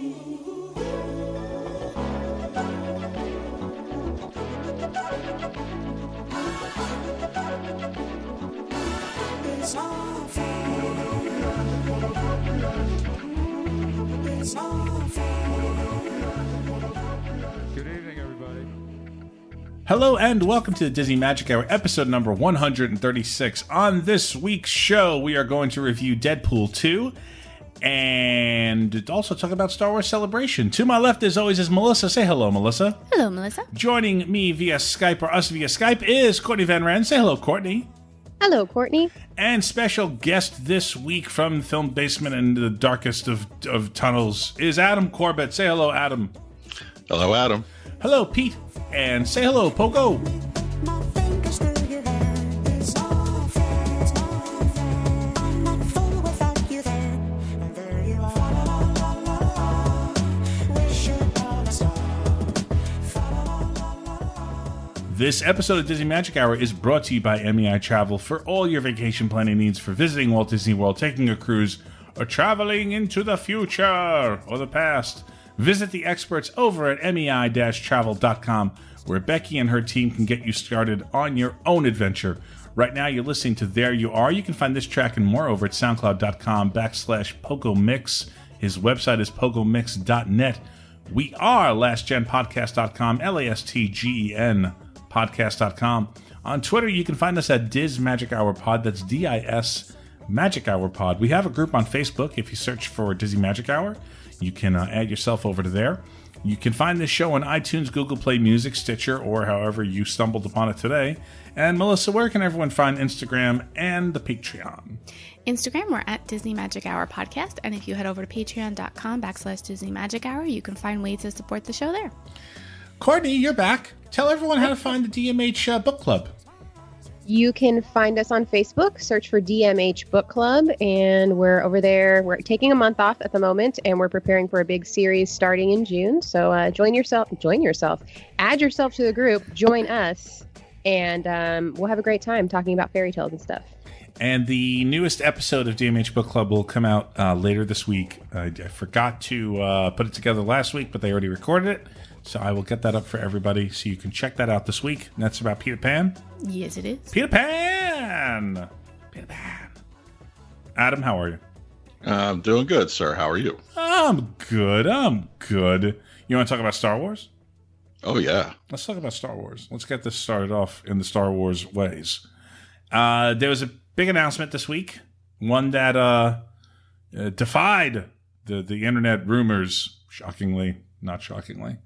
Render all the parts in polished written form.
Good evening, everybody. Hello and welcome to the Disney Magic Hour, episode number 136. On this week's show, we are going to review Deadpool 2 and also talk about Star Wars Celebration. To my left, as always, is Melissa. Say hello, Melissa. Hello, Melissa. Joining me via Skype, or us via Skype, is Courtney Van Rand. Say hello, Courtney. Hello, Courtney. And special guest this week from the film basement and the darkest of tunnels is Adam Corbett. Say hello, Adam. Hello, Adam. Hello, Pete. And say hello, Pogo. This episode of Disney Magic Hour is brought to you by MEI Travel for all your vacation planning needs for visiting Walt Disney World, taking a cruise, or traveling into the future or the past. Visit the experts over at MEI-travel.com, where Becky and her team can get you started on your own adventure. Right now, you're listening to There You Are. You can find this track and more over at soundcloud.com/PogoMix. His website is pogomix.net. We are lastgenpodcast.com, LASTGEN podcast.com. On Twitter, you can find us at Diz Magic Hour Pod. That's DIS Magic Hour Pod. We have a group on Facebook. If you search for Disney Magic Hour, you can add yourself over to there. You can find this show on iTunes, Google Play Music, Stitcher, or however you stumbled upon it today. And Melissa, where can everyone find Instagram and the Patreon? Instagram, we're at Disney Magic Hour Podcast. And if you head over to patreon.com/Disney Magic Hour, you can find ways to support the show there. Courtney, you're back. Tell everyone how to find the DMH Book Club. You can find us on Facebook, search for DMH Book Club, and we're over there. We're taking a month off at the moment, and we're preparing for a big series starting in June. So join yourself, add yourself to the group, join us, and we'll have a great time talking about fairy tales and stuff. And the newest episode of DMH Book Club will come out later this week. I forgot to put it together last week, but they already recorded it. So I will get that up for everybody so you can check that out this week. And that's about Peter Pan. Yes, it is. Peter Pan! Peter Pan. Adam, how are you? I'm doing good, sir. How are you? I'm good. You want to talk about Star Wars? Oh, yeah. Let's talk about Star Wars. Let's get this started off in the Star Wars ways. There was a big announcement this week. One that defied the internet rumors, shockingly, not shockingly.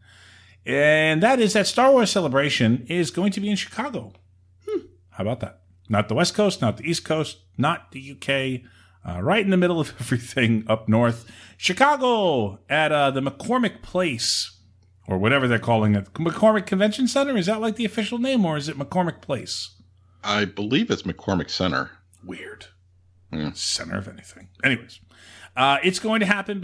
And that is that Star Wars Celebration is going to be in Chicago. How about that? Not the West Coast, not the East Coast, not the UK. Right in the middle of everything up north. Chicago at the McCormick Place, or whatever they're calling it. McCormick Convention Center? Is that like the official name, or is it McCormick Place? I believe it's McCormick Center. Weird. Center of anything. Anyways. It's going to happen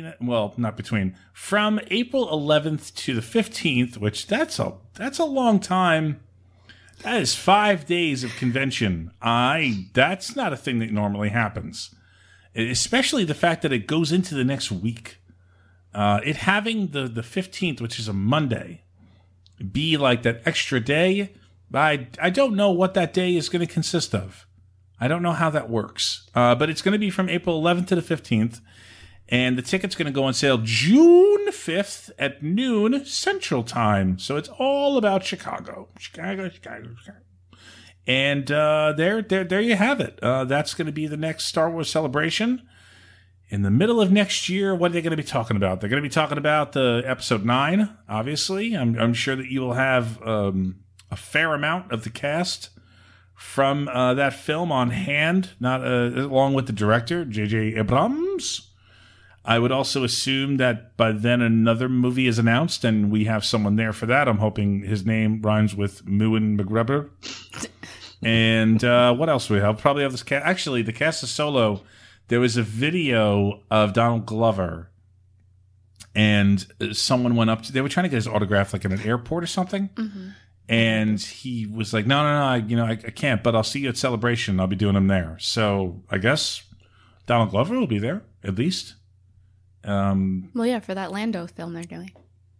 from April 11th to the 15th, which that's a long time. That is 5 days of convention. That's not a thing that normally happens, especially the fact that it goes into the next week. It having the 15th, which is a Monday, be like that extra day. I don't know what that day is going to consist of. I don't know how that works, but it's going to be from April 11th to the 15th, and the ticket's going to go on sale June 5th at noon Central Time. So it's all about Chicago. And there you have it. That's going to be the next Star Wars Celebration. In the middle of next year, what are they going to be talking about? They're going to be talking about the Episode 9, obviously. I'm sure that you will have a fair amount of the cast from that film on hand, not along with the director, J.J. Abrams. I would also assume that by then another movie is announced, and we have someone there for that. I'm hoping his name rhymes with Ewan McGregor. And what else do we have? Probably have this cast. Actually, the cast of Solo, there was a video of Donald Glover, and someone went up to, they were trying to get his autograph like in an airport or something. Mm-hmm. And he was like, no, I can't, but I'll see you at Celebration. I'll be doing them there. So I guess Donald Glover will be there, at least. Well, yeah, for that Lando film they're doing.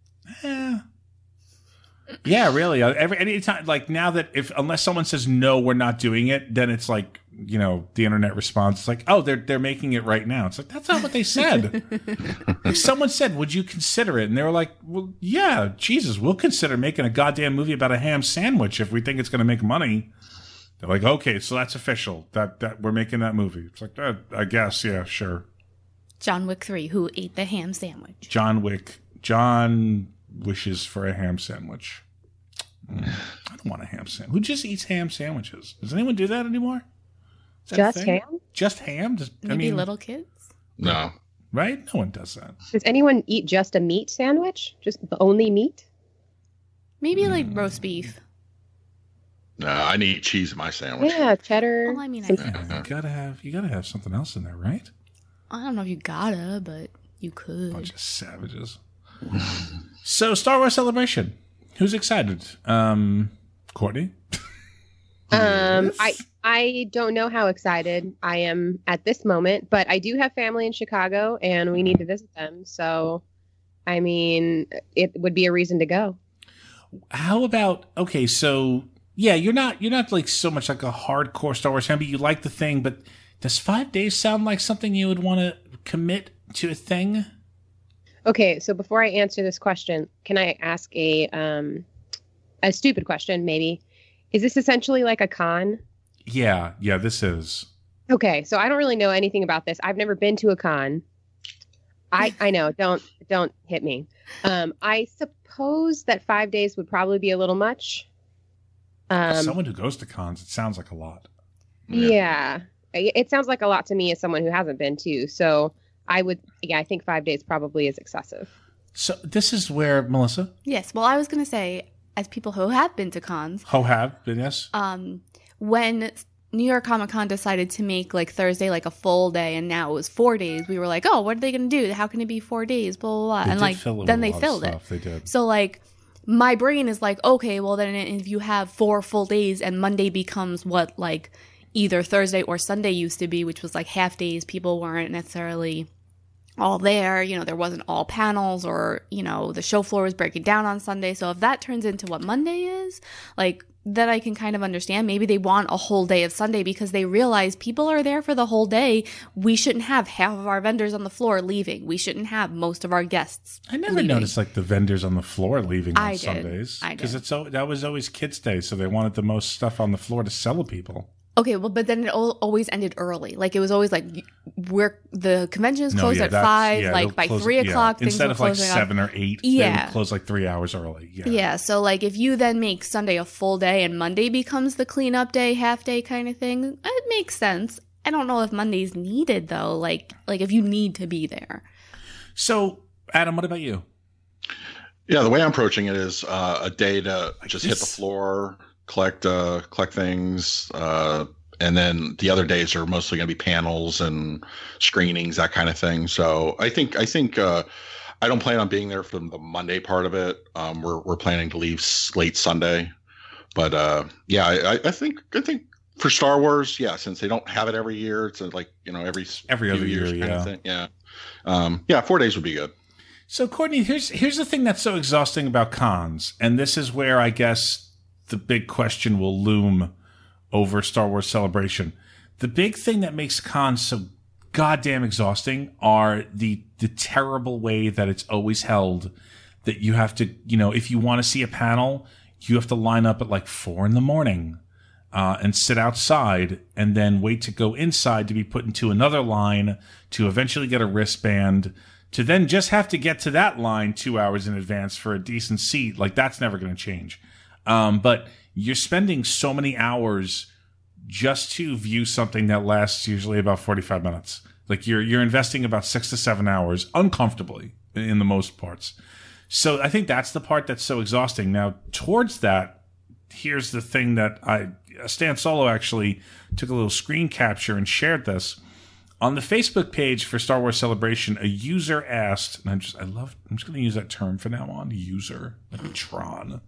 Yeah, really. Anytime, like now that unless someone says no, we're not doing it, then it's like, you know, the internet response is like, oh, they're making it right now. It's like, that's not what they said. If someone said, would you consider it? And they were like, well, yeah, Jesus, we'll consider making a goddamn movie about a ham sandwich if we think it's going to make money. They're like, okay, so that's official. That we're making that movie. It's like, I guess, yeah, sure. John Wick 3, who ate the ham sandwich. John wishes for a ham sandwich. I don't want a ham sandwich. Who just eats ham sandwiches? Does anyone do that anymore? Just ham? Just ham? Maybe little kids? No. Right? No one does that. Does anyone eat just a meat sandwich? Just only meat? Maybe like roast beef. No, I need cheese in my sandwich. Yeah, cheddar. Well, I mean, You gotta have something else in there, right? I don't know if you gotta, but you could. Bunch of savages. So, Star Wars Celebration. Who's excited? Courtney? I don't know how excited I am at this moment, but I do have family in Chicago and we need to visit them. So, I mean, it would be a reason to go. How about, okay, so yeah, you're not like so much like a hardcore Star Wars fan, but you like the thing, but does 5 days sound like something you would want to commit to a thing? Okay, so before I answer this question, can I ask a stupid question maybe? Is this essentially like a con? Yeah, this is. Okay, so I don't really know anything about this. I've never been to a con. I know, don't hit me. I suppose that 5 days would probably be a little much. As someone who goes to cons, it sounds like a lot. Yeah, it sounds like a lot to me as someone who hasn't been to. So I think 5 days probably is excessive. So this is where, Melissa? Yes, well, I was going to say, as people who have been to cons. Who have been, yes? When New York Comic Con decided to make like Thursday like a full day and now it was 4 days, we were like, oh, what are they going to do? How can it be 4 days? Blah, blah, blah. And like, then they filled it. They did. So like, my brain is like, okay, well then if you have 4 full days and Monday becomes what like either Thursday or Sunday used to be, which was like half days, people weren't necessarily all there, you know, there wasn't all panels or, you know, the show floor was breaking down on Sunday. So if that turns into what Monday is, like, then I can kind of understand. Maybe they want a whole day of Sunday because they realize people are there for the whole day. We shouldn't have half of our vendors on the floor leaving. We shouldn't have most of our guests I never leaving. noticed like the vendors on the floor leaving on I did. Sundays. I did. Because that was always Kids Day, so they wanted the most stuff on the floor to sell to people. Okay, well, but then it always ended early. Like, it was always like, the convention is closed at 5, like by 3 o'clock, things instead were of like closing 7 or 8, they would close like 3 hours early. Yeah, so like if you then make Sunday a full day and Monday becomes the cleanup day, half day kind of thing, it makes sense. I don't know if Monday's needed though, like if you need to be there. So, Adam, what about you? Yeah, the way I'm approaching it is a day to just hit the floor, collect things, and then the other days are mostly going to be panels and screenings, that kind of thing. So I think I don't plan on being there for the Monday part of it. We're planning to leave late Sunday, but I think for Star Wars, yeah, since they don't have it every year, it's like, you know, every other year year, kind of thing. Yeah, 4 days would be good. So, Courtney, here's the thing that's so exhausting about cons, and this is where I guess the big question will loom over Star Wars Celebration. The big thing that makes cons so goddamn exhausting are the terrible way that it's always held, that you have to, you know, if you want to see a panel, you have to line up at like 4 a.m. And sit outside and then wait to go inside to be put into another line to eventually get a wristband, to then just have to get to that line 2 hours in advance for a decent seat. Like, that's never going to change. But you're spending so many hours just to view something that lasts usually about 45 minutes. Like, you're investing about 6 to 7 hours uncomfortably in the most parts. So I think that's the part that's so exhausting. Now, towards that, here's the thing that Stan Solo actually took a little screen capture and shared this. On the Facebook page for Star Wars Celebration, a user asked, and I'm just going to use that term from now on, user, like Tron,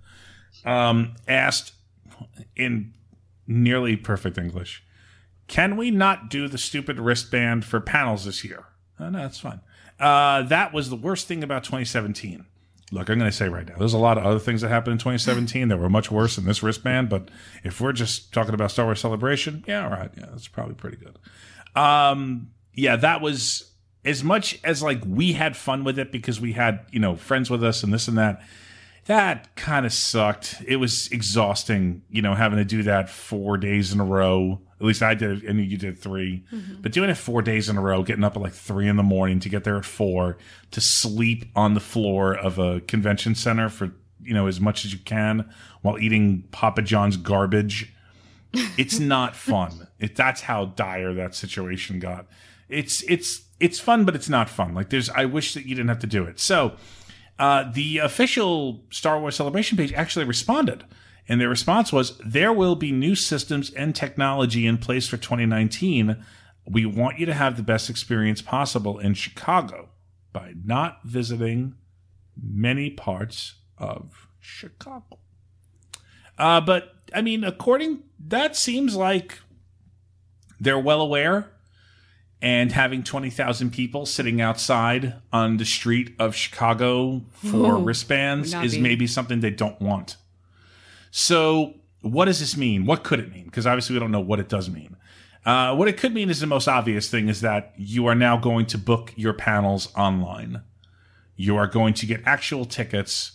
asked in nearly perfect English, can we not do the stupid wristband for panels this year? No, that's fine. That was the worst thing about 2017. Look, I'm going to say right now, there's a lot of other things that happened in 2017 that were much worse than this wristband. But if we're just talking about Star Wars Celebration, yeah, all right, yeah, that's probably pretty good. Yeah, that was as much as like we had fun with it because we had friends with us and this and that. That kind of sucked. It was exhausting, having to do that 4 days in a row. At least I did, and you did 3. Mm-hmm. But doing it 4 days in a row, getting up at like 3 in the morning to get there at 4, to sleep on the floor of a convention center for, as much as you can while eating Papa John's garbage. It's not fun. That's how dire that situation got. It's fun, but it's not fun. Like I wish that you didn't have to do it. So, the official Star Wars Celebration page actually responded, and their response was, there will be new systems and technology in place for 2019. We want you to have the best experience possible in Chicago by not visiting many parts of Chicago. But, I mean, that seems like they're well aware. And having 20,000 people sitting outside on the street of Chicago for wristbands is maybe something they don't want. So what does this mean? What could it mean? Because obviously we don't know what it does mean. What it could mean is the most obvious thing is that you are now going to book your panels online. You are going to get actual tickets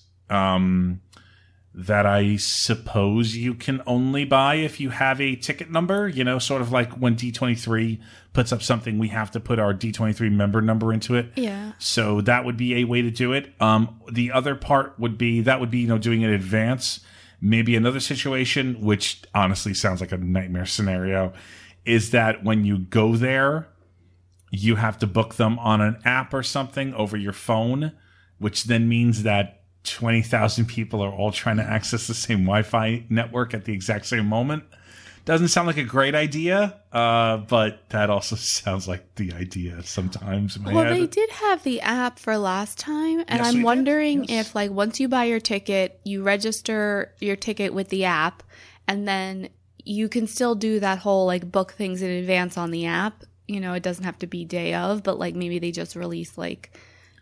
that I suppose you can only buy if you have a ticket number, sort of like when D23 puts up something, we have to put our D23 member number into it. Yeah. So that would be a way to do it. The other part would be, doing it in advance. Maybe another situation, which honestly sounds like a nightmare scenario, is that when you go there, you have to book them on an app or something over your phone, which then means that 20,000 people are all trying to access the same Wi-Fi network at the exact same moment. Doesn't sound like a great idea, but that also sounds like the idea sometimes in my head. They did have the app for last time, and Yes, I'm wondering if, like, once you buy your ticket, you register your ticket with the app, and then you can still do that whole, like, book things in advance on the app. It doesn't have to be day of, but, like, maybe they just release, like,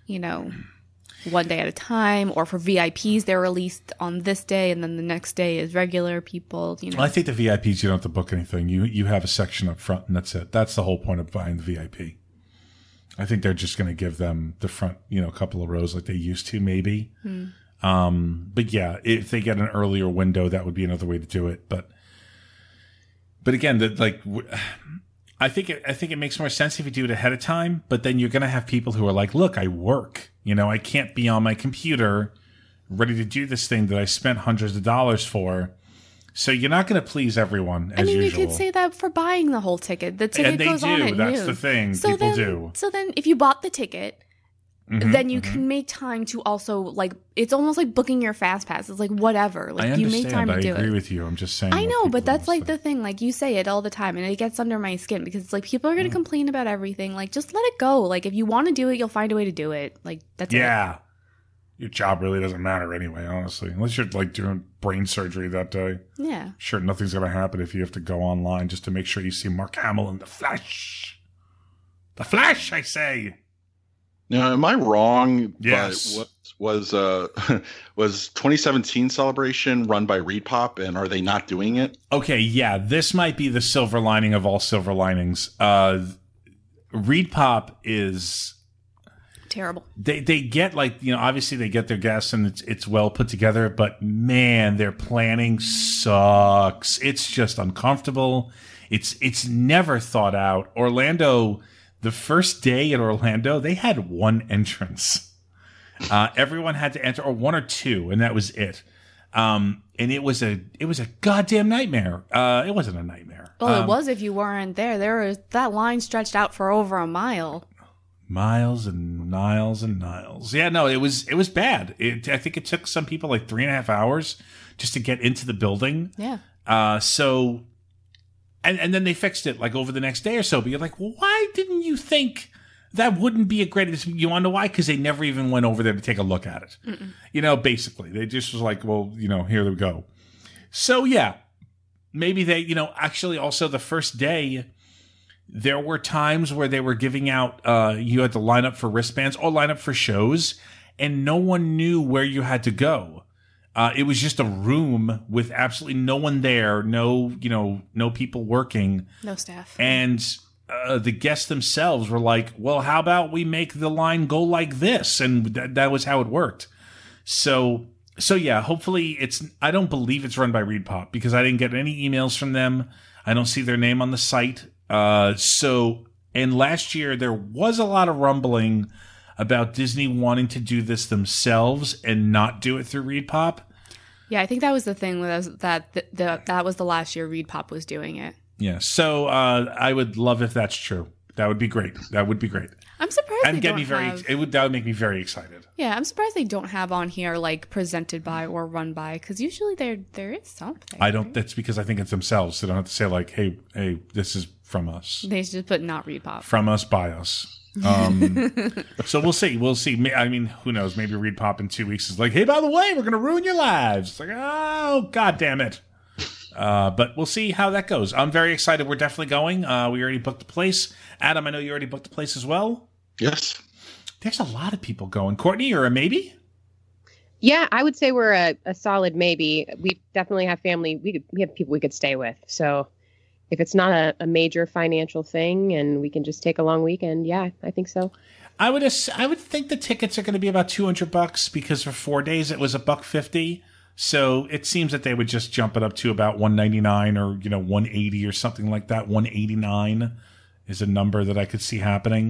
one day at a time, or for VIPs, they're released on this day, and then the next day is regular people. Well, I think the VIPs, you don't have to book anything. You have a section up front, and that's it. That's the whole point of buying the VIP. I think they're just going to give them the front, couple of rows like they used to, maybe. But yeah, if they get an earlier window, that would be another way to do it. But again, I think it makes more sense if you do it ahead of time, but then you're going to have people who are like, look, I work. I can't be on my computer ready to do this thing that I spent hundreds of dollars for. So you're not going to please everyone as usual. You could say that for buying the whole ticket. The ticket goes on at noon. That's the thing. People do. So then if you bought the ticket, then you can make time to also, like, it's almost like booking your fast pass. It's like whatever. Like, I understand. You make time to do it. I agree with you. I'm just saying. I know, but that's like the thing. Like, you say it all the time, and it gets under my skin because it's like people are going to complain about everything. Like, just let it go. Like, if you want to do it, you'll find a way to do it. Like, that's it. Yeah. Your job really doesn't matter anyway, honestly. Unless you're, like, doing brain surgery that day. Yeah. Sure, nothing's going to happen if you have to go online just to make sure you see Mark Hamill in the flesh. The Flash, I say. Now, am I wrong? Yes. But was 2017 celebration run by ReedPop, and are they not doing it? Okay, yeah, this might be the silver lining of all silver linings. ReedPop is terrible. They get, like, obviously they get their guests and it's well put together, but man, their planning sucks. It's just uncomfortable. It's never thought out. Orlando. The first day in Orlando, they had one entrance. Everyone had to enter, or one or two, and that was it. And it was a goddamn nightmare. It wasn't a nightmare. Well, it was if you weren't there. That line stretched out for over a mile. Miles and miles and miles. Yeah, no, it was bad. I think it took some people like 3.5 hours just to get into the building. Yeah. And then they fixed it like over the next day or so. But you're like, well, why didn't you think that wouldn't be a great? You want to know why? Because they never even went over there to take a look at it. Basically, they just was like, well, here we go. So yeah, maybe they, actually also the first day there were times where they were giving out, you had to line up for wristbands or line up for shows, and no one knew where you had to go. It was just a room with absolutely no one there, no people working. No staff. And the guests themselves were like, well, how about we make the line go like this? And that was how it worked. So yeah, hopefully I don't believe it's run by ReedPop because I didn't get any emails from them. I don't see their name on the site. And last year there was a lot of rumbling about Disney wanting to do this themselves and not do it through ReedPop. Yeah, I think that was the thing with us, that was the last year ReedPop was doing it. Yeah, so I would love if that's true. That would be great. I'm surprised And they get don't me very. have, That would make me very excited. Yeah, I'm surprised they don't have on here like presented by or run by, because usually there is something. I don't. That's because I think it's themselves. They don't have to say like, "Hey, this is from us." They just put not ReedPop. From us, by us. So we'll see. We'll see. I mean, who knows? Maybe ReedPop in 2 weeks is like, "Hey, by the way, we're going to ruin your lives." It's like, oh, God damn it. But we'll see how that goes. I'm very excited. We're definitely going. We already booked the place. Adam, I know you already booked the place as well. Yes. There's a lot of people going. Courtney, you're a maybe? Yeah, I would say we're a solid maybe. We definitely have family. We have people we could stay with. So if it's not a major financial thing and we can just take a long weekend, yeah, I think so. I would think the tickets are going to be about $200 because for 4 days it was $150. So it seems that they would just jump it up to about $199 or $180 or something like that. $189 is a number that I could see happening.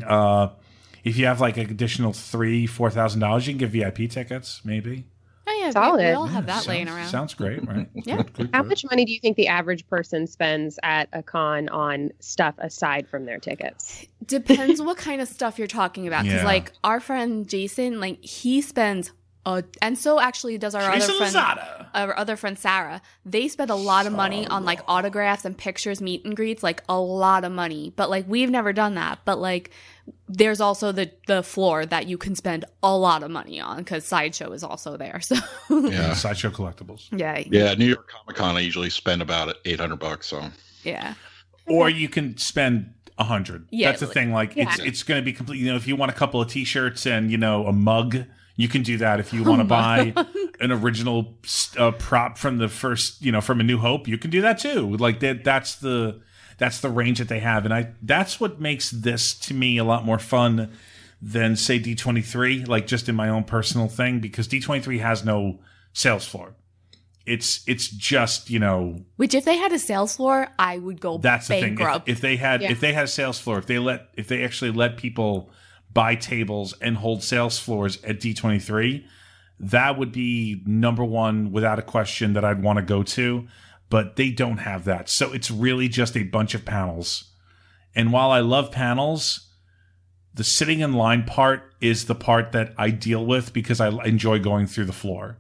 If you have like an additional $3,000-$4,000, you can get VIP tickets, maybe. Oh yeah, Solid. we all have that laying around. Sounds great, right? Yeah. How much money do you think the average person spends at a con on stuff aside from their tickets? Depends what kind of stuff you're talking about. Because Yeah. like our friend Jason, like he spends and so actually does our Jason other friend, Lozada. our other friend Sarah. They spend a lot of money on like autographs and pictures, meet and greets, like a lot of money. But like we've never done that. But like there's also the floor that you can spend a lot of money on because Sideshow is also there. So Yeah. Sideshow Collectibles. yeah, Yeah. New York Comic Con, I usually spend about $800. So yeah. Or you can spend $100. Yeah, That's the thing. Like yeah. it's going to be complete. If you want a couple of T-shirts and a mug, you can do that. If you want to buy an original prop from the first, from A New Hope, you can do that too. Like that's the range that they have, and that's what makes this to me a lot more fun than say D23. Like just in my own personal thing, because D23 has no sales floor. It's just Which if they had a sales floor, I would go that's the bankrupt. thing. If they had a sales floor, if they actually let people buy tables and hold sales floors at D23, that would be number one without a question that I'd want to go to. But they don't have that. So it's really just a bunch of panels. And while I love panels, the sitting in line part is the part that I deal with because I enjoy going through the floor.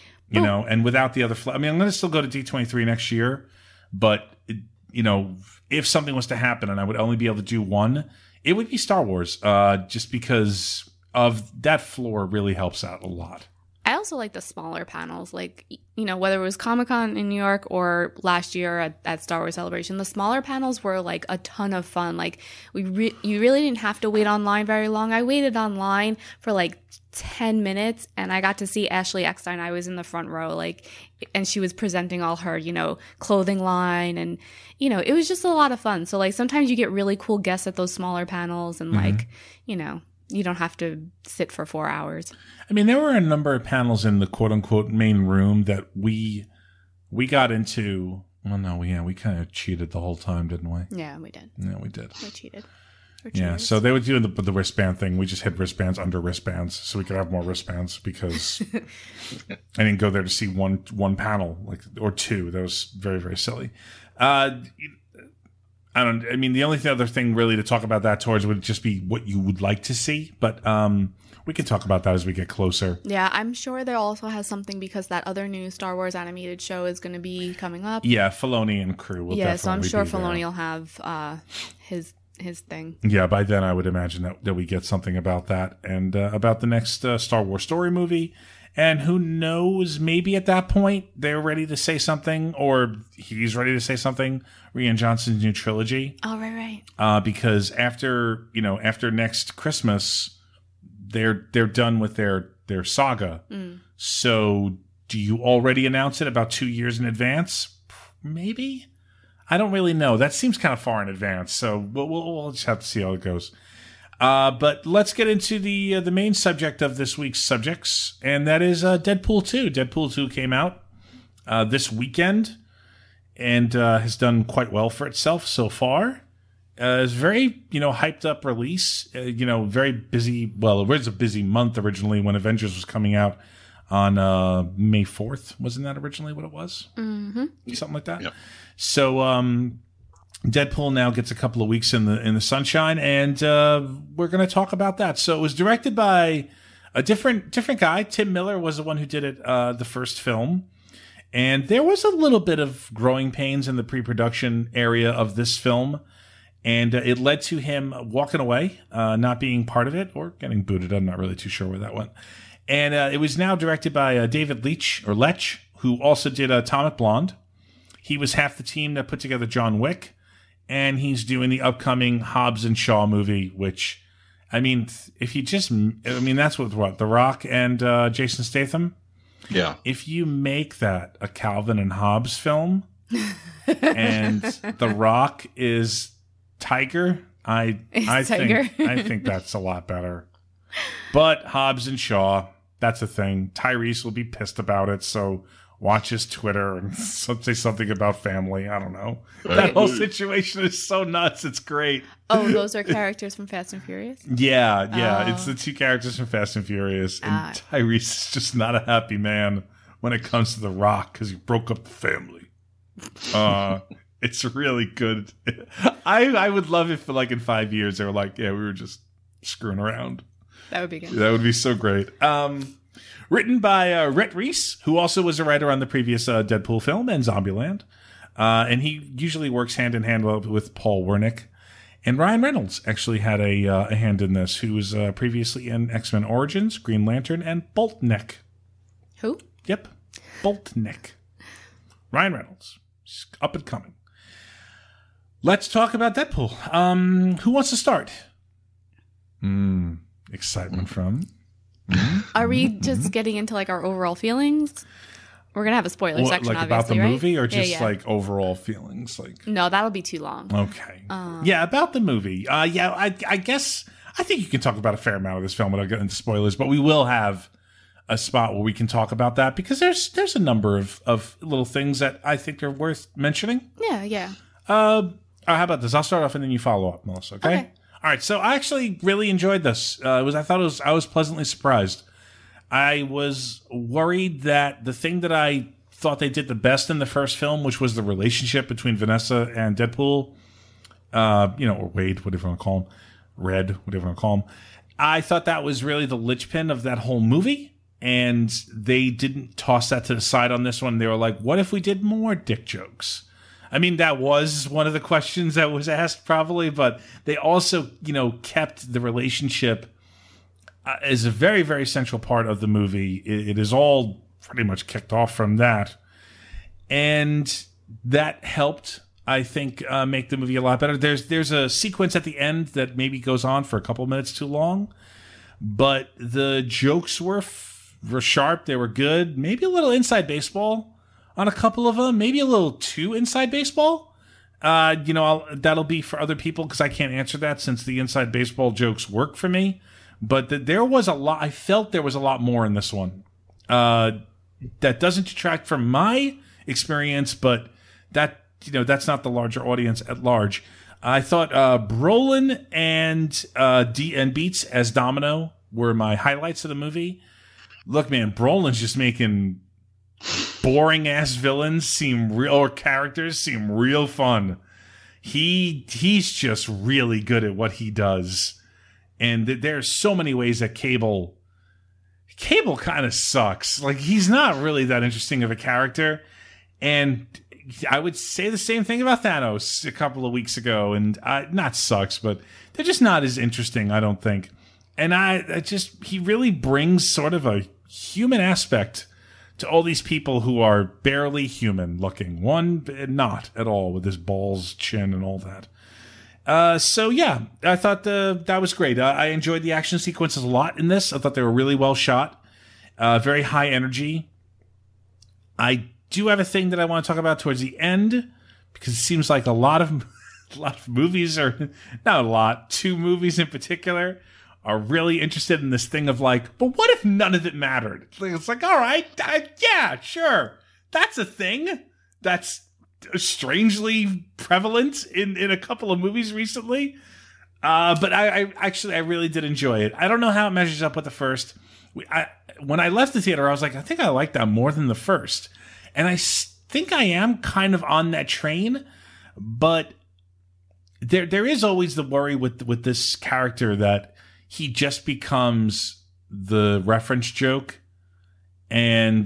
And without the other I'm going to still go to D23 next year, but if something was to happen and I would only be able to do one, it would be Star Wars, just because of that floor really helps out a lot. I also like the smaller panels, like, whether it was Comic-Con in New York or last year at Star Wars Celebration, the smaller panels were like a ton of fun. Like you really didn't have to wait online very long. I waited online for like 10 minutes and I got to see Ashley Eckstein. I was in the front row, and she was presenting all her, clothing line, and, it was just a lot of fun. So like sometimes you get really cool guests at those smaller panels and you don't have to sit for 4 hours. I mean, there were a number of panels in the quote-unquote main room that we got into. Well, no, we kind of cheated the whole time, didn't we? Yeah, we did. Yeah, we did. We cheated. Yeah, so they were doing the wristband thing. We just hid wristbands under wristbands so we could have more wristbands because I didn't go there to see one panel or two. That was very, very silly. The only other thing really to talk about that towards would just be what you would like to see, but we can talk about that as we get closer. Yeah, I'm sure there also has something because that other new Star Wars animated show is going to be coming up. Yeah, Filoni and crew will definitely so I'm sure be there. Filoni will have his his thing. Yeah, by then I would imagine that we get something about that and about the next Star Wars story movie. And who knows, maybe at that point they're ready to say something, or he's ready to say something, Rian Johnson's new trilogy. Oh, right. Because after next Christmas, they're done with their saga. So do you already announce it about 2 years in advance? Maybe? I don't really know. That seems kind of far in advance. So we'll just have to see how it goes. But let's get into the main subject of this week's subjects, and that is Deadpool 2. Deadpool 2 came out this weekend and has done quite well for itself so far. It's very, hyped up release. Very busy. Well, it was a busy month originally when Avengers was coming out on May 4th. Wasn't that originally what it was? Mm-hmm. Something like that. Yep. So Deadpool now gets a couple of weeks in the sunshine, and we're going to talk about that. So it was directed by a different guy. Tim Miller was the one who did it, the first film. And there was a little bit of growing pains in the pre-production area of this film. And it led to him walking away, not being part of it, or getting booted. I'm not really too sure where that went. And it was now directed by David Leitch, who also did Atomic Blonde. He was half the team that put together John Wick. And he's doing the upcoming Hobbs and Shaw movie, which, if you just, that's with what? The Rock and Jason Statham? Yeah. If you make that a Calvin and Hobbes film, and The Rock is Tiger, I think that's a lot better. But Hobbs and Shaw, that's a thing. Tyrese will be pissed about it, so watch his Twitter and say something about family. I don't know. That whole situation is so nuts. It's great. Oh, those are characters from Fast and Furious? Yeah. Oh. It's the two characters from Fast and Furious. And Tyrese is just not a happy man when it comes to The Rock because he broke up the family. It's really good. I would love if, in 5 years, they were like, yeah, we were just screwing around. That would be good. That would be so great. Written by Rhett Reese, who also was a writer on the previous Deadpool film and Zombieland. And he usually works hand in hand with Paul Wernick. And Ryan Reynolds actually had a hand in this, who was previously in X-Men Origins, Green Lantern, and Boltneck. Who? Yep, Boltneck. Ryan Reynolds. He's up and coming. Let's talk about Deadpool. Who wants to start? Excitement from... Are we just getting into our overall feelings? We're gonna have a spoiler section, obviously, about the right? movie, or just overall feelings? No, that'll be too long. Okay. About the movie. I guess I think you can talk about a fair amount of this film without getting into spoilers, but we will have a spot where we can talk about that because there's a number of little things that I think are worth mentioning. Yeah. How about this? I'll start off and then you follow up, Melissa. Okay. All right, so I actually really enjoyed this. I was pleasantly surprised. I was worried that the thing that I thought they did the best in the first film, which was the relationship between Vanessa and Deadpool, or Wade, whatever you want to call him, Red, whatever you want to call him. I thought that was really the linchpin of that whole movie, and they didn't toss that to the side on this one. They were like, what if we did more dick jokes? That was one of the questions that was asked probably, but they also, kept the relationship as a very, very central part of the movie. It is all pretty much kicked off from that. And that helped, I think, make the movie a lot better. There's a sequence at the end that maybe goes on for a couple minutes too long, but the jokes were sharp. They were good. Maybe a little inside baseball on a couple of them, maybe a little too inside baseball. That'll be for other people because I can't answer that since the inside baseball jokes work for me. But there was a lot. I felt there was a lot more in this one. That doesn't detract from my experience, but that's not the larger audience at large. I thought Brolin and Beats as Domino were my highlights of the movie. Look, man, Brolin's just making boring ass villains seem real, or characters seem real fun. He's just really good at what he does, and there's so many ways that Cable kind of sucks. He's not really that interesting of a character, and I would say the same thing about Thanos a couple of weeks ago, and not sucks, but they're just not as interesting, I don't think. And he really brings sort of a human aspect to all these people who are barely human looking. One not at all, with his balls, chin, and all that. So yeah, I thought that was great. I enjoyed the action sequences a lot in this. I thought they were really well shot, very high energy. I do have a thing that I want to talk about towards the end, because it seems like a lot of movies are, not a lot, 2 movies in particular are really interested in this thing of like, but what if none of it mattered? It's like, all right, yeah, sure. That's a thing that's strangely prevalent in a couple of movies recently. But I really did enjoy it. I don't know how it measures up with the first. When I left the theater, I was like, I think I like that more than the first. And I think I am kind of on that train, but there is always the worry with this character that he just becomes the reference joke, and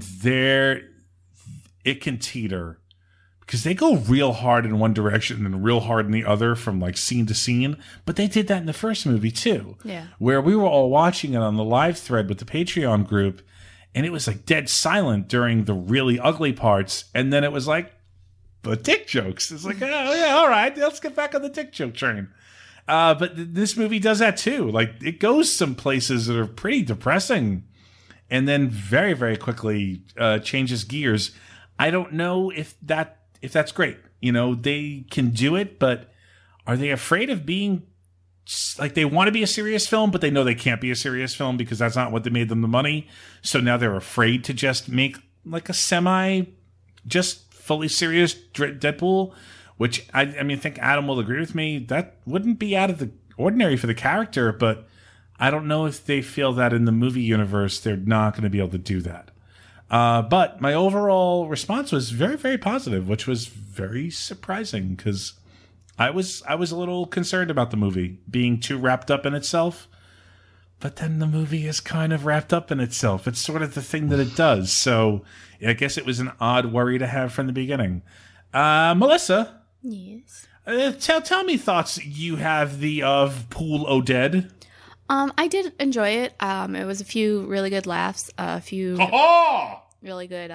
it can teeter because they go real hard in one direction and real hard in the other from like scene to scene. But they did that in the first movie too, where we were all watching it on the live thread with the Patreon group, and it was like dead silent during the really ugly parts, and then it was like the dick jokes. It's like, oh yeah, all right, let's get back on the dick joke train. But this movie does that too. Like, it goes some places that are pretty depressing, and then very, very quickly changes gears. I don't know if that's great. You know, they can do it, but are they afraid of being like, they want to be a serious film, but they know they can't be a serious film because that's not what they made them the money. So now they're afraid to just make like a just fully serious Deadpool. Which, I think Adam will agree with me, that wouldn't be out of the ordinary for the character, but I don't know if they feel that in the movie universe they're not going to be able to do that. But my overall response was very, very positive, which was very surprising, because I was a little concerned about the movie being too wrapped up in itself. But then the movie is kind of wrapped up in itself. It's sort of the thing that it does. So I guess it was an odd worry to have from the beginning. Melissa? Yes. Tell me thoughts you have of Pool O'Dead. I did enjoy it. It was a few really good laughs, a few really good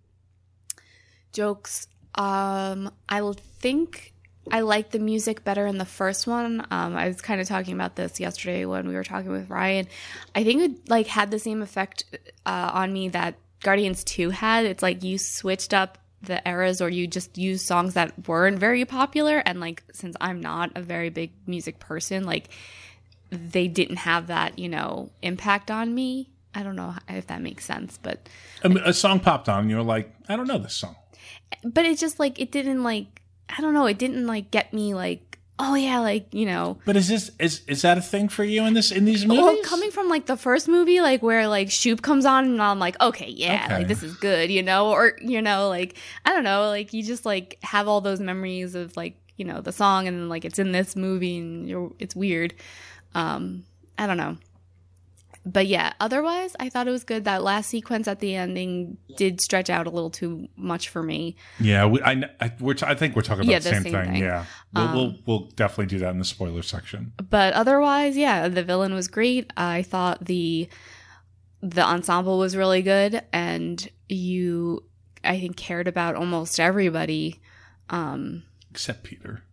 jokes. I think I liked the music better in the first one. I was kind of talking about this yesterday when we were talking with Ryan. I think it like had the same effect on me that Guardians 2 had. It's like you switched up the eras, or you just use songs that weren't very popular, and like, since I'm not a very big music person, like, they didn't have that, impact on me. I don't know if that makes sense, but a song popped on and you're like, I don't know this song, but it just like, it didn't like, I don't know, it didn't like get me like, oh yeah, like, But is that a thing for you in these movies? Well, coming from like the first movie, like where like Shoop comes on and I'm like, okay, like this is good, or like, I don't know, like you just like have all those memories of like, the song, and then like it's in this movie and it's weird. I don't know. But yeah, otherwise, I thought it was good. That last sequence at the ending did stretch out a little too much for me. Yeah, I think we're talking about the same thing. Yeah, we'll definitely do that in the spoiler section. But otherwise, yeah, the villain was great. I thought the ensemble was really good, and I think, cared about almost everybody. Except Peter.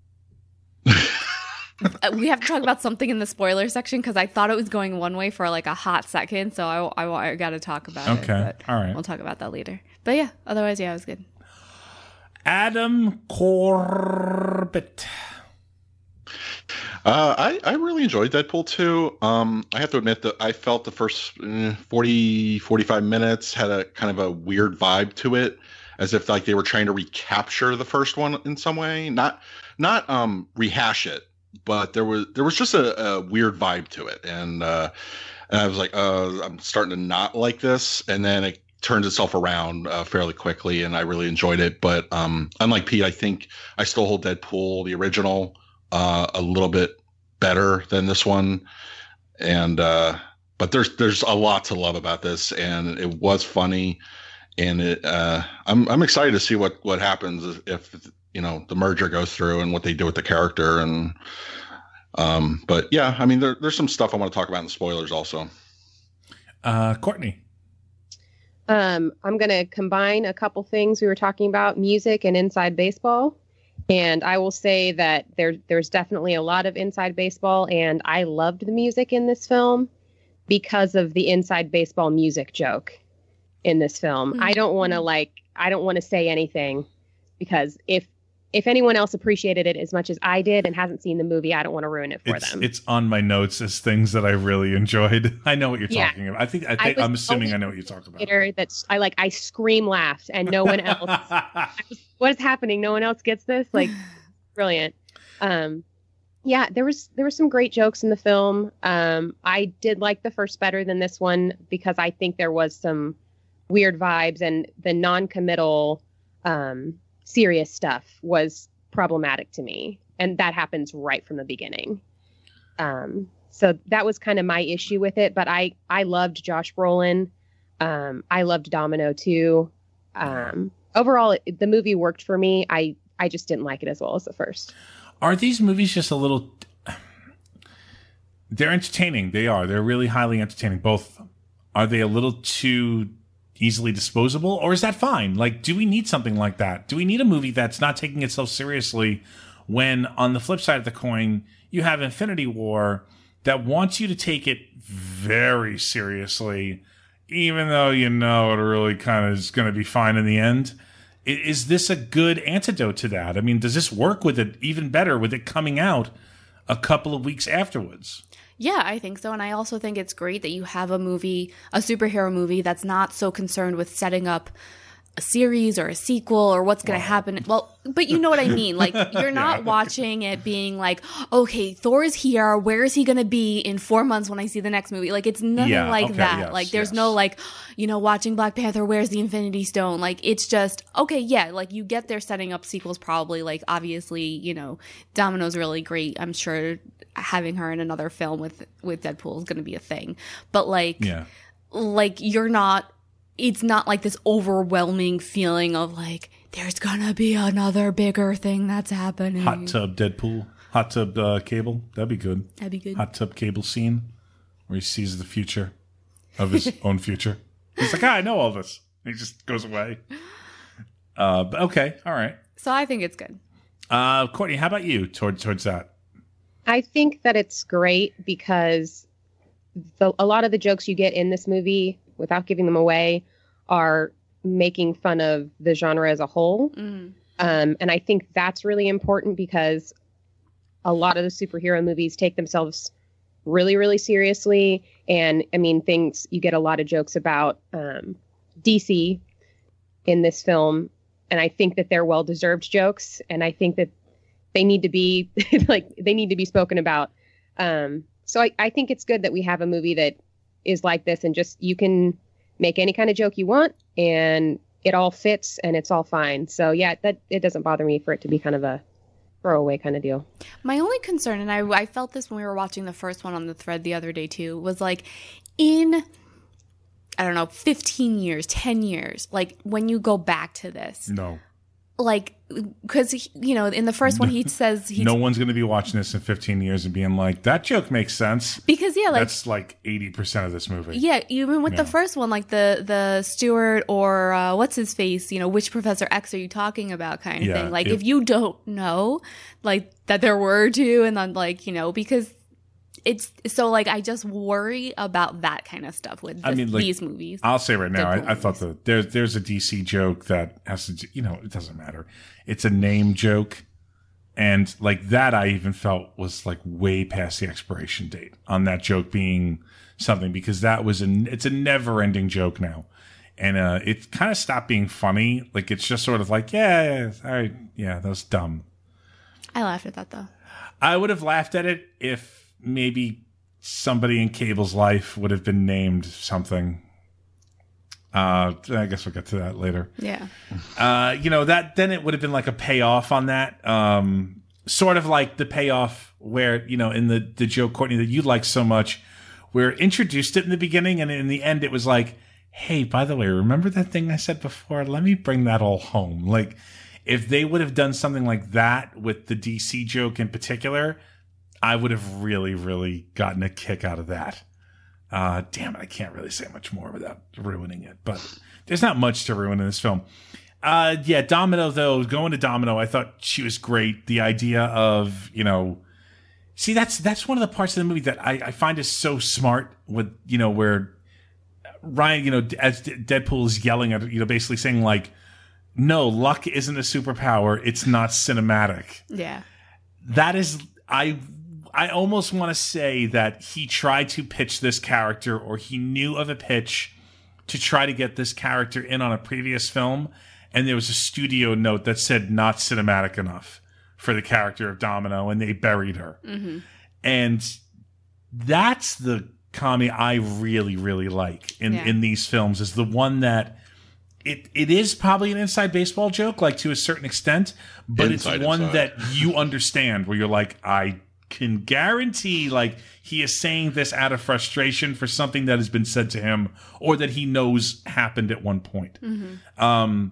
We have to talk about something in the spoiler section, because I thought it was going one way for like a hot second, so I got to talk about it. Okay, all right. We'll talk about that later. But yeah, otherwise, yeah, it was good. Adam Corbett. I really enjoyed Deadpool 2. I have to admit that I felt the first 45 minutes had a kind of a weird vibe to it, as if like they were trying to recapture the first one in some way, not rehash it. But there was just a weird vibe to it, and I was like, I'm starting to not like this, and then it turns itself around fairly quickly, and I really enjoyed it. But unlike Pete, I think I still hold Deadpool, the original, a little bit better than this one, and but there's a lot to love about this, and it was funny, and I'm excited to see what happens if the merger goes through and what they do with the character. And but yeah, I mean, there's some stuff I want to talk about in the spoilers also. Courtney. I'm going to combine a couple things we were talking about, music and inside baseball. And I will say that there's definitely a lot of inside baseball, and I loved the music in this film because of the inside baseball music joke in this film. Mm-hmm. I don't want to say anything, because if anyone else appreciated it as much as I did and hasn't seen the movie, I don't want to ruin it for them. It's on my notes as things that I really enjoid. I know what you're talking about. I'm assuming I know what you're talking about. That's I scream laughed and no one else. What is happening? No one else gets this? Like, brilliant. Yeah, there was some great jokes in the film. I did like the first better than this one because I think there was some weird vibes, and the non-committal serious stuff was problematic to me, and that happens right from the beginning. So that was kind of my issue with it, but I loved Josh Brolin. I loved Domino too. Overall, the movie worked for me. I just didn't like it as well as the first. Are these movies just a little... They're entertaining. They are. They're really highly entertaining, both of them. Are they a little too easily disposable, or is that fine? Like, do we need something like that? Do we need a movie that's not taking itself seriously when, on the flip side of the coin, you have Infinity War that wants you to take it very seriously, even though you know it really kind of is going to be fine in the end? Is this a good antidote to that? I mean, does this work with it even better with it coming out a couple of weeks afterwards? Yeah, I think so. And I also think it's great that you have a superhero movie that's not so concerned with setting up a series or a sequel or what's going to happen. Well, but you know what I mean? Like, you're not watching it being like, okay, Thor's here. Where is he going to be in 4 months when I see the next movie? Like, it's nothing that. Yes, like, there's no like, watching Black Panther, where's the Infinity Stone? Like, it's just, okay, yeah, like you get there setting up sequels probably. Like, obviously, Domino's really great. I'm sure having her in another film with Deadpool is going to be a thing. But like you're not, it's not like this overwhelming feeling of like, there's gonna be another bigger thing that's happening. Hot tub Deadpool. Hot tub Cable. That'd be good. That'd be good. Hot tub Cable scene where he sees the future of his own future. He's like, I know all this. He just goes away. But okay. All right. So I think it's good. Courtney, how about you towards that? I think that it's great because a lot of the jokes you get in this movie, without giving them away, are making fun of the genre as a whole. Mm. And I think that's really important because a lot of the superhero movies take themselves really, really seriously. And I mean, you get a lot of jokes about DC in this film. And I think that they're well-deserved jokes. And I think that they need to be they need to be spoken about. So I think it's good that we have a movie that is like this, and just, you can make any kind of joke you want and it all fits and it's all fine. So yeah, that it doesn't bother me for it to be kind of a throwaway kind of deal. My only concern, and I felt this when we were watching the first one on the thread the other day too, was like, in, I don't know, 15 years, 10 years, like when you go back to this. No. Like, because, in the first one, he says... no one's going to be watching this in 15 years and being like, that joke makes sense. Because, yeah, like... That's like 80% of this movie. Yeah, even with the first one, like the Stewart or what's his face, which Professor X are you talking about kind of thing. Like, if you don't know, like, that there were two, and then, like, because... It's so like I just worry about that kind of stuff with these movies. I'll say right now, I thought there's a DC joke that has to, it doesn't matter. It's a name joke, and like that I even felt was like way past the expiration date on that joke being something, because that was it's a never ending joke now, and it kind of stopped being funny. Like it's just sort of like that was dumb. I laughed at that though. I would have laughed at it if maybe somebody in Cable's life would have been named something. I guess we'll get to that later. Yeah. That then it would have been like a payoff on that. Sort of like the payoff where, in the joke, Courtney, that you like so much, where introduced it in the beginning and in the end it was like, hey, by the way, remember that thing I said before? Let me bring that all home. Like, if they would have done something like that with the DC joke in particular, I would have really, really gotten a kick out of that. Damn it, I can't really say much more without ruining it, but there's not much to ruin in this film. Yeah, Domino, though, going to Domino, I thought she was great. The idea of, see, that's one of the parts of the movie that I find is so smart with, where Ryan, as Deadpool is yelling at, basically saying like, no, luck isn't a superpower. It's not cinematic. Yeah. That is, I almost want to say that he tried to pitch this character, or he knew of a pitch to try to get this character in on a previous film, and there was a studio note that said not cinematic enough for the character of Domino, and they buried her. Mm-hmm. And that's the Kami I really, really like in these films, is the one that it is probably an inside baseball joke, like to a certain extent, but it's one that you understand, where you're like, I can guarantee like he is saying this out of frustration for something that has been said to him or that he knows happened at one point. Mm-hmm.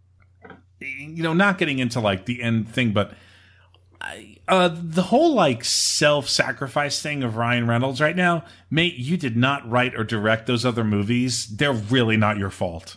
Not getting into like the end thing, but the whole like self-sacrifice thing of Ryan Reynolds right now, mate, you did not write or direct those other movies. They're really not your fault.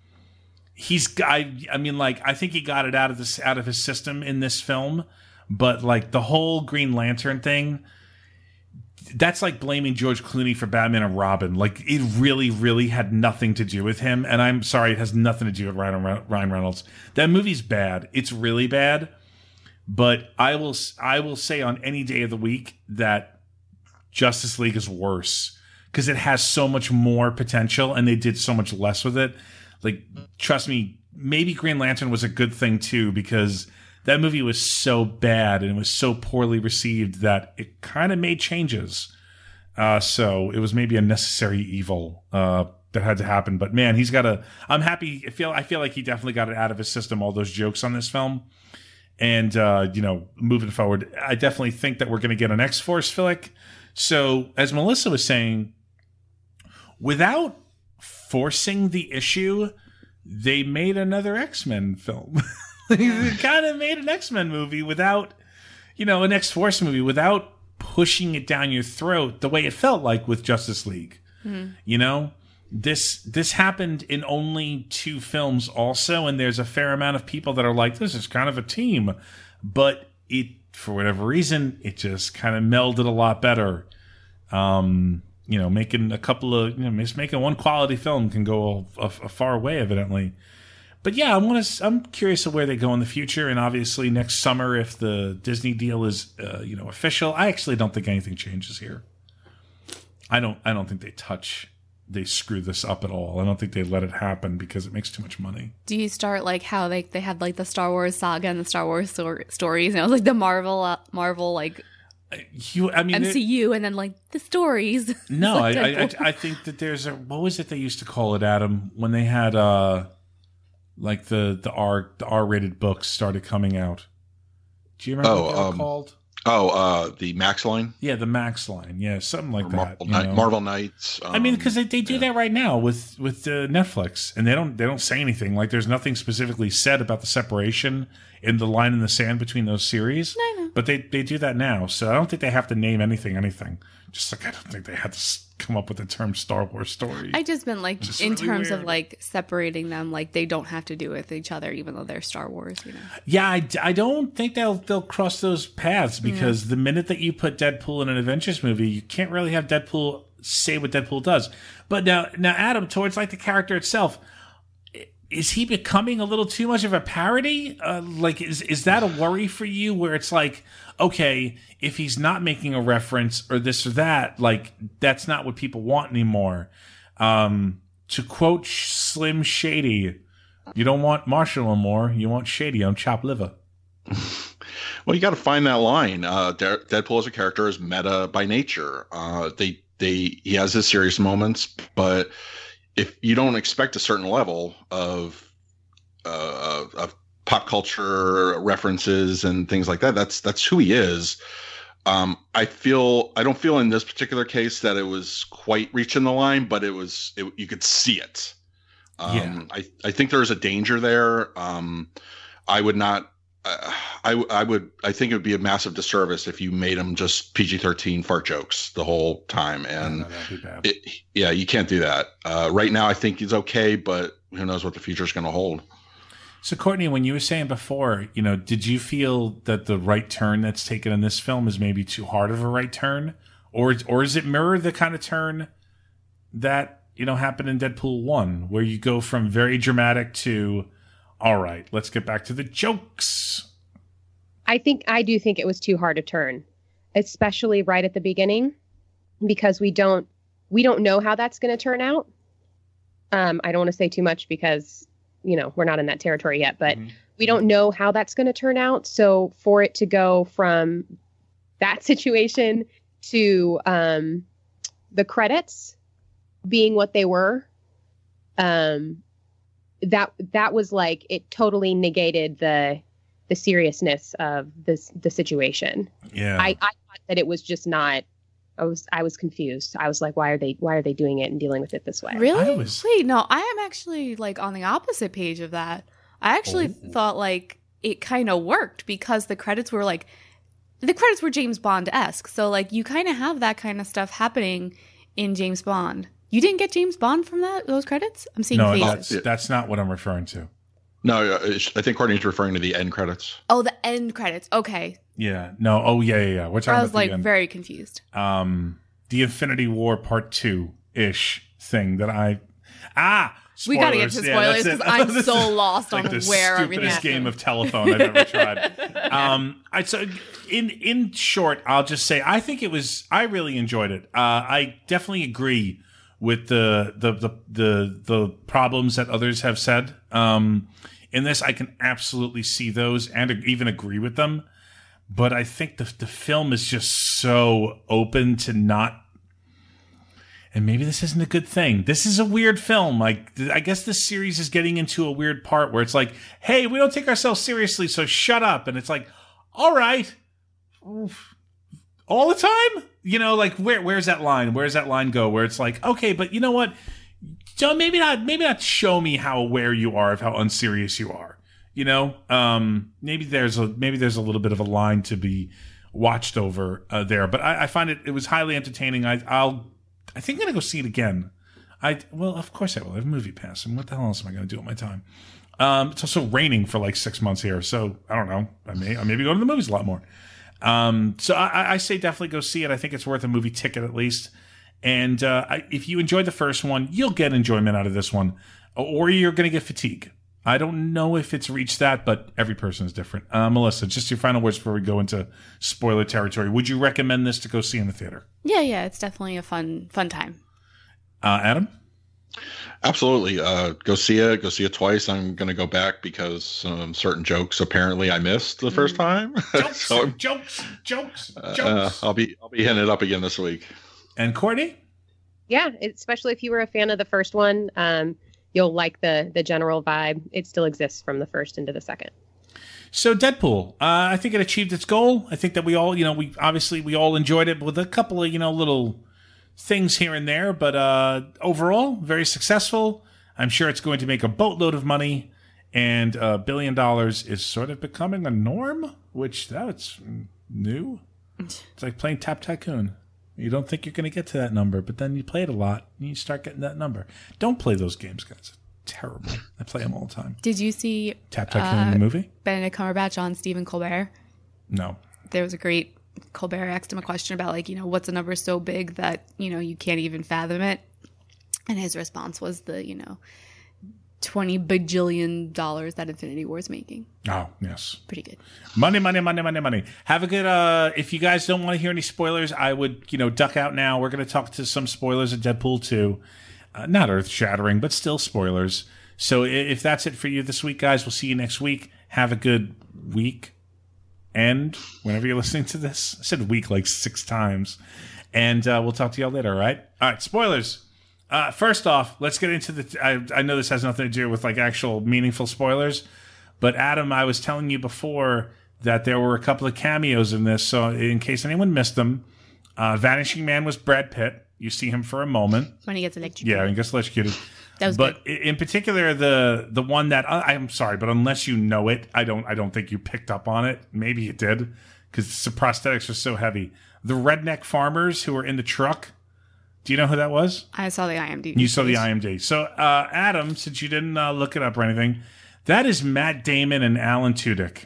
I think he got it out of his system in this film, but like the whole Green Lantern thing, that's like blaming George Clooney for Batman and Robin. Like, it really, really had nothing to do with him. And I'm sorry, it has nothing to do with Ryan Reynolds. That movie's bad. It's really bad. But I will say on any day of the week that Justice League is worse, because it has so much more potential and they did so much less with it. Like, trust me, maybe Green Lantern was a good thing too, because that movie was so bad and it was so poorly received that it kind of made changes. So it was maybe a necessary evil that had to happen. But man, I'm happy. I feel like he definitely got it out of his system, all those jokes on this film. And, moving forward, I definitely think that we're going to get an X-Force flick. So as Melissa was saying, without forcing the issue, they made another X-Men film. They kind of made an X-Men movie without, an X-Force movie, without pushing it down your throat the way it felt like with Justice League. Mm-hmm. This happened in only 2 films also, and there's a fair amount of people that are like, this is kind of a team. But it, for whatever reason, it just kind of melded a lot better. Making a couple of, just making one quality film can go a far way, evidently. But yeah, I'm curious of where they go in the future, and obviously next summer, if the Disney deal is, official, I actually don't think anything changes here. I don't think they screw this up at all. I don't think they let it happen because it makes too much money. Do you start like how they had like the Star Wars saga and the Star Wars stories, and it was like the Marvel like MCU, and then like the stories? No, I think that there's what was it they used to call it, Adam, when they had like the R-rated books started coming out. Do you remember what they were called? The Max line? Yeah, the Max line. Yeah, something like that. Marvel Knights. Because they do that right now with Netflix, and they don't say anything. Like, there's nothing specifically said about the separation in the line in the sand between those series. No. But they do that now, so I don't think they have to name anything. Just like I don't think they had to come up with the term Star Wars story. I just meant like in really terms weird. Of like separating them, like they don't have to do it with each other, even though they're Star Wars. Yeah, I don't think they'll cross those paths, because the minute that you put Deadpool in an Avengers movie, you can't really have Deadpool say what Deadpool does. But now Adam, towards like the character itself, is he becoming a little too much of a parody? Is that a worry for you, where it's like, okay, if he's not making a reference or this or that, like, that's not what people want anymore. To quote Slim Shady, you don't want Marshall no more, you want Shady on chopped liver. Well, you got to find that line. Deadpool as a character is meta by nature. He has his serious moments, but if you don't expect a certain level of pop culture references and things like that, that's who he is. I don't feel in this particular case that it was quite reaching the line, but you could see it. I think there's a danger there. I would not. I think it would be a massive disservice if you made them just PG-13 fart jokes the whole time, and that'd be bad. You can't do that. Right now, I think it's okay, but who knows what the future is going to hold. So, Courtney, when you were saying before, did you feel that the right turn that's taken in this film is maybe too hard of a right turn, or is it mirror the kind of turn that happened in Deadpool 1, where you go from very dramatic to, all right, let's get back to the jokes? I do think it was too hard a turn, especially right at the beginning, because we don't know how that's going to turn out. I don't want to say too much because we're not in that territory yet, but we don't know how that's going to turn out. So for it to go from that situation to the credits being what they were, that was like, it totally negated the seriousness of the situation. Yeah. I thought that it was just not. I was confused. I was like, why are they doing it and dealing with it this way? Really? Wait, no, I am actually like on the opposite page of that. I actually thought like it kind of worked because the credits were James Bond-esque. So like you kind of have that kind of stuff happening in James Bond. You didn't get James Bond from those credits? I'm seeing faces. That's not what I'm referring to. No, I think Courtney's referring to the end credits. Oh, the end credits. Okay. Yeah. No. Oh, yeah. We're talking I was about the like very confused. The Infinity War Part 2-ish thing that spoilers. We gotta get to spoilers because I'm so lost on where everything is. happened. The stupidest game of telephone I've ever tried. So in short, I'll just say I really enjoyed it. I definitely agree with the problems that others have said. In this, I can absolutely see those and even agree with them. But I think the film is just so open to not. And maybe this isn't a good thing. This is a weird film. Like, I guess this series is getting into a weird part where it's like, hey, we don't take ourselves seriously, so shut up. And it's like, all right. All the time? Like, where's that line? Where's that line go? Where it's like, okay, but you know what? So maybe not show me how aware you are of how unserious you are. Maybe there's a little bit of a line to be watched over there. But I find it was highly entertaining. I think I'm gonna go see it again. Well, of course I will. I have Movie Pass, and what the hell else am I gonna do with my time? It's also raining for like 6 months here, so I don't know. I maybe go to the movies a lot more. So I say definitely go see it. I think it's worth a movie ticket at least. And if you enjoyed the first one, you'll get enjoyment out of this one, or you're going to get fatigue. I don't know if it's reached that, but every person is different. Melissa, just your final words before we go into spoiler territory. Would you recommend this to go see in the theater? Yeah, it's definitely a fun time. Adam? Absolutely. Go see it. Go see it twice. I'm going to go back because certain jokes apparently I missed the first time. Jokes. I'll be hitting it up again this week. And Courtney? Yeah, especially if you were a fan of the first one, you'll like the general vibe. It still exists from the first into the second. So Deadpool, I think it achieved its goal. I think that we all, we all enjoyed it with a couple of, little things here and there, but overall, very successful. I'm sure it's going to make a boatload of money, and $1 billion is sort of becoming a norm, which that's new. It's like playing Tap Tycoon. You don't think you're going to get to that number, but then you play it a lot, and you start getting that number. Don't play those games, guys. Terrible. I play them all the time. Did you see Tap Tycoon the movie? Benedict Cumberbatch on Stephen Colbert? No. There was a great Colbert asked him a question about what's a number so big that you can't even fathom it, and his response was the $20 bajillion that Infinity War is making. Oh, yes. Pretty good. Money. Have a good, if you guys don't want to hear any spoilers, I would, duck out now. We're going to talk to some spoilers of Deadpool 2. Not earth-shattering, but still spoilers. So if that's it for you this week, guys, we'll see you next week. Have a good week. And whenever you're listening to this, I said week like 6 times. And we'll talk to y'all later, all right? All right, spoilers. First off, let's get into I know this has nothing to do with like actual meaningful spoilers, but Adam, I was telling you before that there were a couple of cameos in this. So in case anyone missed them, Vanishing Man was Brad Pitt. You see him for a moment. When he gets electrocuted. Yeah, he gets electrocuted. That was but good. in particular, the one that I'm sorry, but unless you know it, I don't think you picked up on it. Maybe you did, because the prosthetics are so heavy. The redneck farmers who were in the truck. Do you know who that was? I saw the IMDb. You saw the IMDb. So Adam, since you didn't look it up or anything, that is Matt Damon and Alan Tudyk.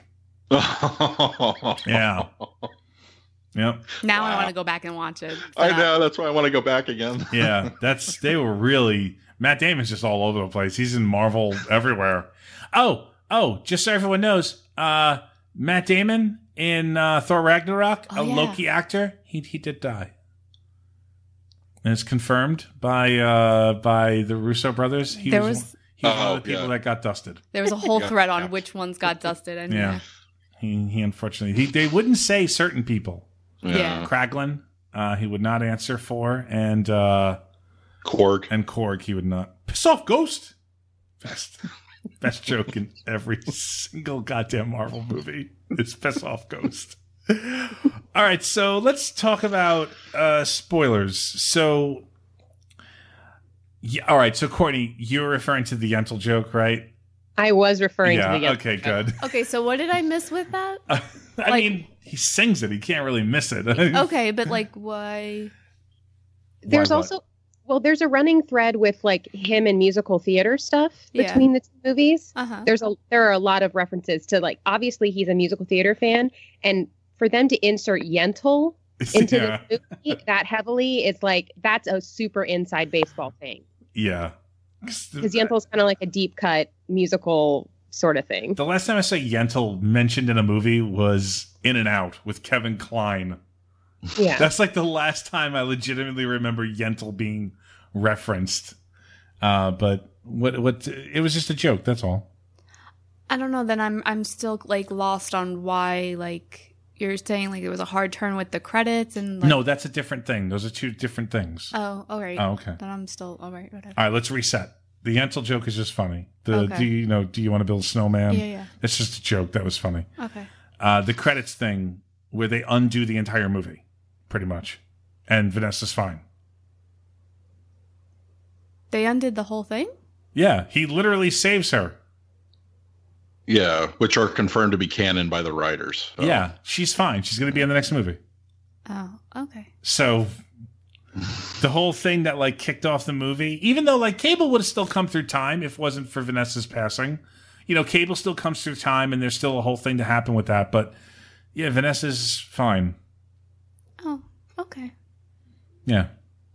Yeah. Yep. Now I want to go back and watch it. I know, that's why I want to go back again. Yeah, they were really. Matt Damon's just all over the place. He's in Marvel everywhere. Oh, just so everyone knows, Matt Damon in Thor Ragnarok, Loki actor, he did die. And it's confirmed by the Russo brothers. He was one of the people that got dusted. There was a whole thread on which ones got dusted. And yeah. He unfortunately, they wouldn't say certain people. Yeah. Kraglin, he would not answer for, and Korg, he would not. Piss off, Ghost! Best joke in every single goddamn Marvel movie is piss off, Ghost. All right, so let's talk about spoilers. So, all right, so Courtney, you're referring to the Yentl joke, right? I was referring to the Yentl okay, joke. good. Okay, so what did I miss with that? I mean, he sings it. He can't really miss it. Okay, but why? There's there's a running thread with like him and musical theater stuff between the two movies. Uh-huh. There are a lot of references to, like, obviously he's a musical theater fan, and for them to insert Yentl into the movie that heavily is like, that's a super inside baseball thing. Yeah. Because Yentl's kind of like a deep cut musical sort of thing. The last time I saw Yentl mentioned in a movie was In and Out with Kevin Kline. Yeah. That's like the last time I legitimately remember Yentl being referenced. But what it was just a joke, that's all. I don't know, then I'm still like lost on why, like, you're saying like there was a hard turn with the credits and like... No, that's a different thing. Those are two different things. Oh, all right. Oh, okay. Then I'm still all right, whatever. All right, let's reset. The Yentl joke is just funny. Okay. Do you want to build a snowman? Yeah. That's just a joke. That was funny. Okay. The credits thing where they undo the entire movie, pretty much. And Vanessa's fine. They undid the whole thing? Yeah, he literally saves her. Yeah, which are confirmed to be canon by the writers. So. Yeah, she's fine. She's going to be in the next movie. Oh, okay. So the whole thing that like kicked off the movie, even though like Cable would have still come through time if it wasn't for Vanessa's passing. You know, Cable still comes through time and there's still a whole thing to happen with that. But yeah, Vanessa's fine. Oh, okay. Yeah.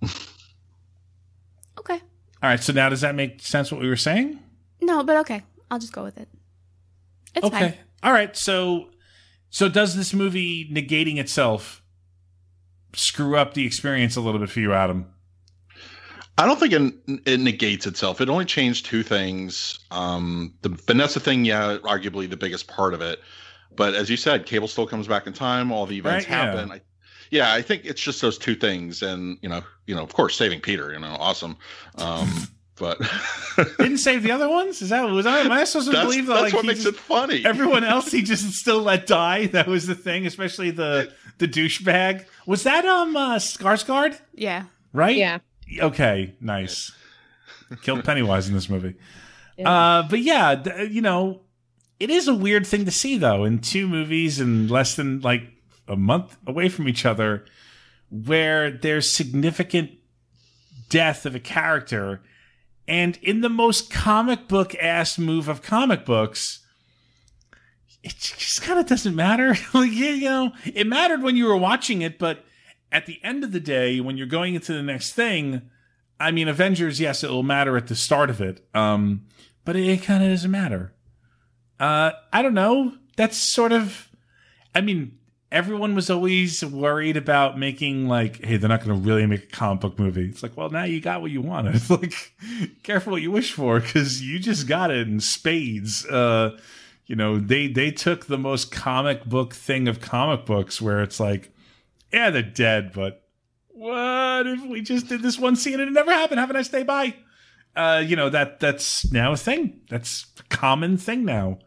Okay. All right, so now does that make sense what we were saying? No, but okay. I'll just go with it. It's fine. All right. So does this movie negating itself screw up the experience a little bit for you, Adam? I don't think it negates itself. It only changed two things. The Vanessa thing, arguably the biggest part of it. But as you said, Cable still comes back in time. All the events happen. Yeah. I think it's just those two things. And, of course, saving Peter, awesome. But didn't save the other ones? Am I supposed to believe that? That's what makes it funny. Everyone else he just still let die. That was the thing, especially the douchebag. Was that Skarsgård? Yeah. Right? Yeah. Okay, nice. Killed Pennywise in this movie. Yeah. But yeah, it is a weird thing to see though in two movies and less than like a month away from each other, where there's significant death of a character. And in the most comic book ass move of comic books, it just kind of doesn't matter. Like, it mattered when you were watching it, but at the end of the day, when you're going into the next thing, I mean, Avengers, yes, it will matter at the start of it, but it kind of doesn't matter. I don't know. That's sort of, I mean, everyone was always worried about making like, hey, they're not going to really make a comic book movie. It's like, well, now you got what you wanted. It's like, careful what you wish for, because you just got it in spades. They took the most comic book thing of comic books where it's like, yeah, they're dead, but what if we just did this one scene and it never happened? Have a nice day, bye. That's now a thing. That's a common thing now.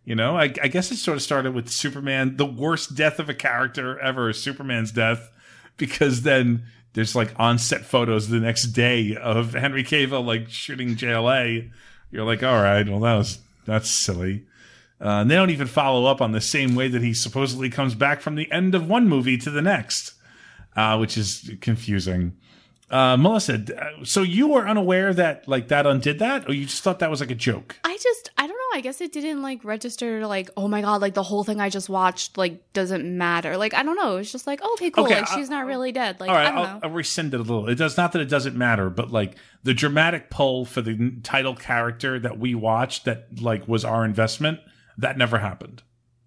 You know, I guess it sort of started with Superman, the worst death of a character ever, Superman's death, because then there's like on-set photos the next day of Henry Cavill like shooting JLA. You're like, all right, well, that's silly. And they don't even follow up on the same way that he supposedly comes back from the end of one movie to the next, which is confusing. Melissa, so you were unaware that like that undid that, or you just thought that was like a joke? I don't know. I guess it didn't like register like, oh my God, like the whole thing I just watched like doesn't matter. Like, I don't know. It's just like, okay, cool. Okay, like she's not really dead. Like, all right, I don't know. I'll rescind it a little. It does not that it doesn't matter, but like the dramatic pull for the title character that we watched that like was our investment, that never happened.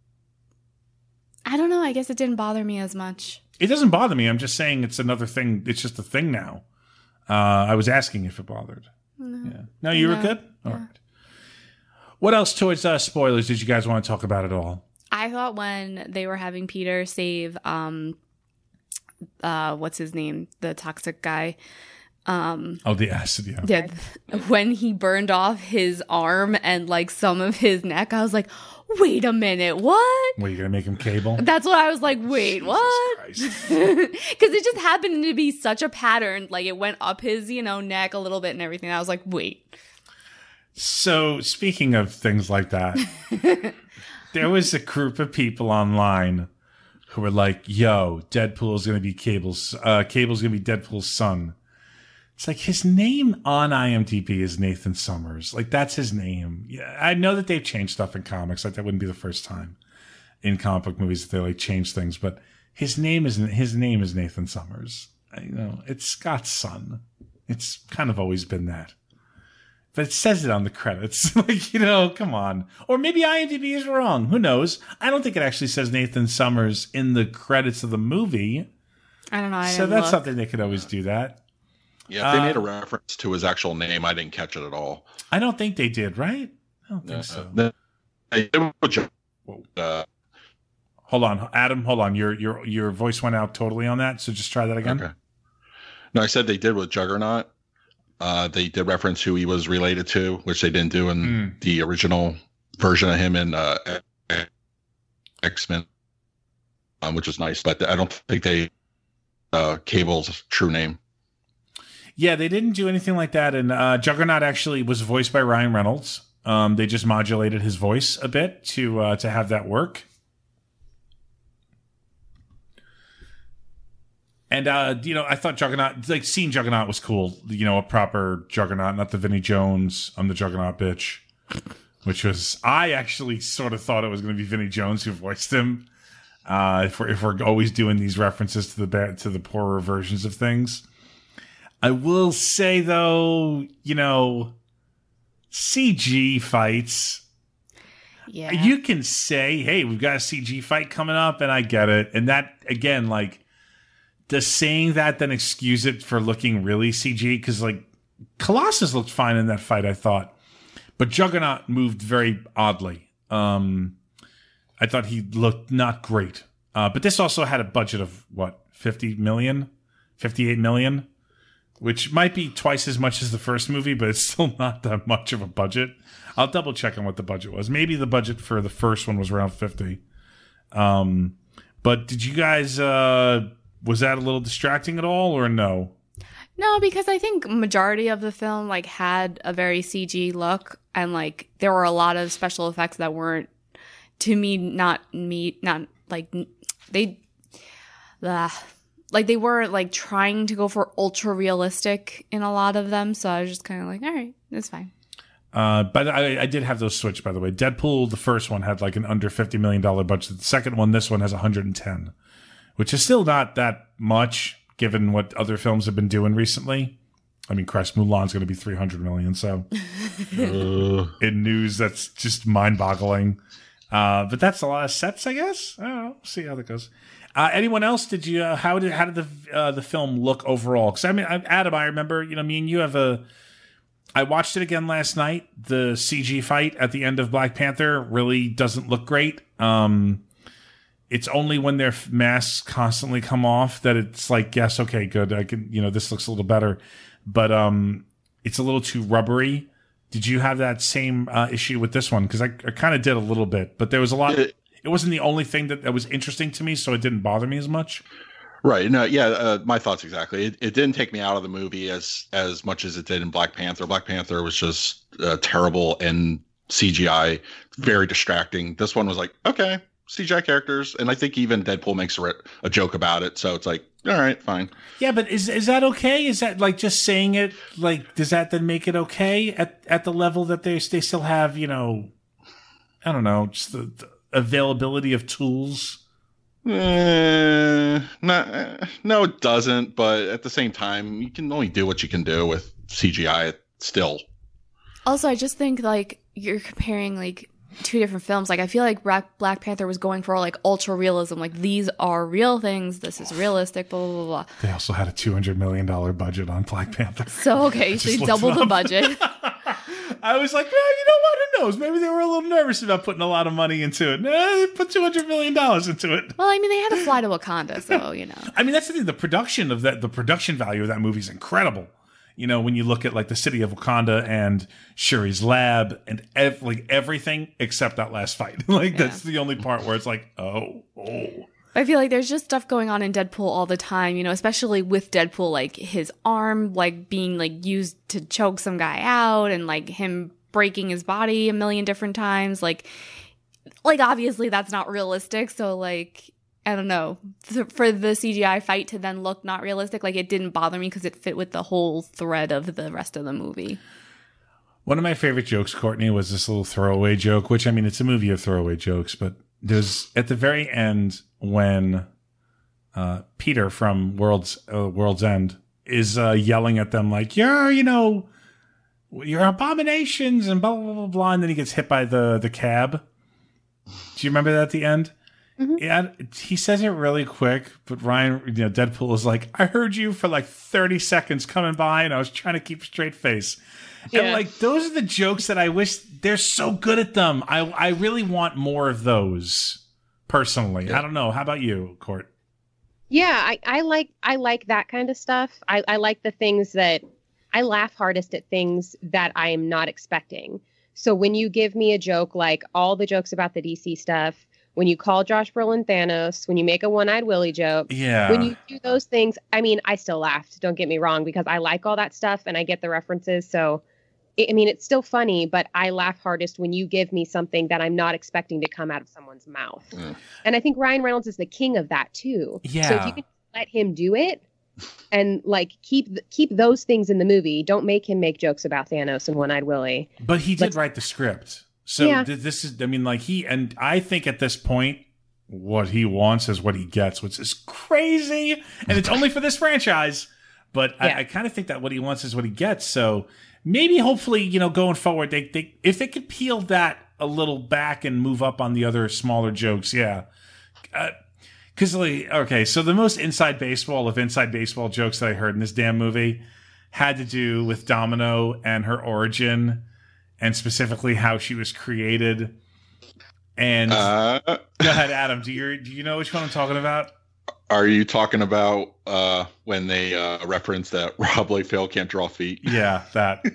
I don't know. I guess it didn't bother me as much. It doesn't bother me. I'm just saying it's another thing. It's just a thing now. I was asking if it bothered. No. Yeah. No, you were good? All right. What else towards spoilers did you guys want to talk about at all? I thought when they were having Peter save, what's his name? The toxic guy. The acid, yeah. Yeah. When he burned off his arm and like some of his neck, I was like, wait a minute, what? What, are you going to make him Cable? That's what I was like, wait, Jesus what? Christ. Because it just happened to be such a pattern. Like it went up his, neck a little bit and everything. I was like, wait. So speaking of things like that, there was a group of people online who were like, yo, Deadpool's going to be Cable's going to be Deadpool's son. It's like his name on IMDb is Nathan Summers. Like that's his name. Yeah, I know that they've changed stuff in comics. Like that wouldn't be the first time in comic book movies that they like change things. But his name is Nathan Summers. It's Scott's son. It's kind of always been that. But it says it on the credits. Like, come on. Or maybe IMDb is wrong. Who knows? I don't think it actually says Nathan Summers in the credits of the movie. I don't know. So that's something they could always do that. Yeah, if they made a reference to his actual name, I didn't catch it at all. I don't think they did, right? I don't think so. Hold on, Adam. Hold on. Your voice went out totally on that. So just try that again. Okay. No, I said they did with Juggernaut. They did reference who he was related to, which they didn't do in the original version of him in X-Men, which was nice. But I don't think they Cable's true name. Yeah, they didn't do anything like that. And Juggernaut actually was voiced by Ryan Reynolds. They just modulated his voice a bit to have that work. And, I thought Juggernaut, like seeing Juggernaut was cool. A proper Juggernaut, not the Vinnie Jones, I'm the Juggernaut bitch, which was, I actually sort of thought it was going to be Vinnie Jones who voiced him. If we're always doing these references to the poorer versions of things. I will say, though, CG fights. Yeah. You can say, hey, we've got a CG fight coming up, and I get it. And that, again, like, does saying that then excuse it for looking really CG? Because, like, Colossus looked fine in that fight, I thought. But Juggernaut moved very oddly. I thought he looked not great. But this also had a budget of, what, 50 million? 58 million? Which might be twice as much as the first movie, but it's still not that much of a budget. I'll double check on what the budget was. Maybe the budget for the first one was around 50. But did you guys, was that a little distracting at all or no? No, because I think majority of the film like had a very CG look, and like there were a lot of special effects that weren't, to me, not like they. Like they were like trying to go for ultra realistic in a lot of them, so I was just kind of like, all right, that's fine. But I did have those switched, by the way. Deadpool, the first one, had like an under $50 million budget. The second one, this one, has 110, which is still not that much given what other films have been doing recently. I mean, Christ, Mulan's going to be 300 million, so in news, that's just mind-boggling. But that's a lot of sets, I guess. I don't know. We'll see how that goes. Anyone else? Did you? How did the film look overall? Because I mean, Adam, I remember, me and you have I watched it again last night. The CG fight at the end of Black Panther really doesn't look great. It's only when their masks constantly come off that it's like, yes, okay, good. I can, this looks a little better, but it's a little too rubbery. Did you have that same issue with this one? Because I kind of did a little bit, but there was a lot. It wasn't the only thing that was interesting to me, so it didn't bother me as much. Right. No. Yeah. My thoughts exactly. It didn't take me out of the movie as much as it did in Black Panther. Black Panther was just terrible and CGI, very distracting. This one was like, okay, CGI characters, and I think even Deadpool makes a joke about it. So it's like, all right, fine. Yeah, but is that okay? Is that like just saying it? Like, does that then make it okay at the level that they still have? You know, I don't know, just the availability of tools. No, it doesn't. But at the same time, you can only do what you can do with CGI still. Also, I just think like you're comparing like two different films. Like I feel like Black Panther was going for like ultra realism. Like these are real things. This is realistic. Blah blah blah. They also had a $200 million budget on Black Panther. So okay, so you double the budget. I was like, well, you know what? Who knows? Maybe they were a little nervous about putting a lot of money into it. No, they put $200 million into it. Well, I mean, they had to fly to Wakanda, so you know. I mean, that's the thing. The production value of that movie is incredible. You know, when you look at like the city of Wakanda and Shuri's lab and everything except that last fight. That's the only part where it's like, oh. I feel like there's just stuff going on in Deadpool all the time, you know, especially with Deadpool, like his arm, like being like used to choke some guy out and like him breaking his body a million different times. Like obviously that's not realistic. So like, I don't know, for the CGI fight to then look not realistic, like it didn't bother me because it fit with the whole thread of the rest of the movie. One of my favorite jokes, Courtney, was this little throwaway joke, which I mean, it's a movie of throwaway jokes, but there's at the very end when Peter from World's End is yelling at them like, you're abominations and blah, blah, blah, blah. And then he gets hit by the cab. Do you remember that at the end? Mm-hmm. Yeah, he says it really quick, but Ryan, Deadpool is like, I heard you for like 30 seconds coming by and I was trying to keep a straight face. Yeah. And like, those are the jokes that I wish they're so good at them. I really want more of those personally. Yeah. I don't know. How about you, Court? Yeah, I like that kind of stuff. I like the things that I laugh hardest at things that I'm not expecting. So when you give me a joke, like all the jokes about the DC stuff, when you call Josh Brolin Thanos, when you make a one-eyed Willy joke, when you do those things, I mean, I still laughed. Don't get me wrong, because I like all that stuff and I get the references. So, I mean, it's still funny, but I laugh hardest when you give me something that I'm not expecting to come out of someone's mouth. Mm. And I think Ryan Reynolds is the king of that too. Yeah. So if you can let him do it and like keep those things in the movie, don't make him make jokes about Thanos and one-eyed Willy. But he did write the script. So this is, I mean, like I think at this point, what he wants is what he gets, which is crazy. And it's only for this franchise. But I kind of think that what he wants is what he gets. So maybe, hopefully, going forward, they if they could peel that a little back and move up on the other smaller jokes. Yeah. Because, so the most inside baseball jokes that I heard in this damn movie had to do with Domino and her origin. And specifically how she was created. And go ahead, Adam. Do you know which one I'm talking about? Are you talking about when they reference that Rob Liefeld can't draw feet? Yeah, that.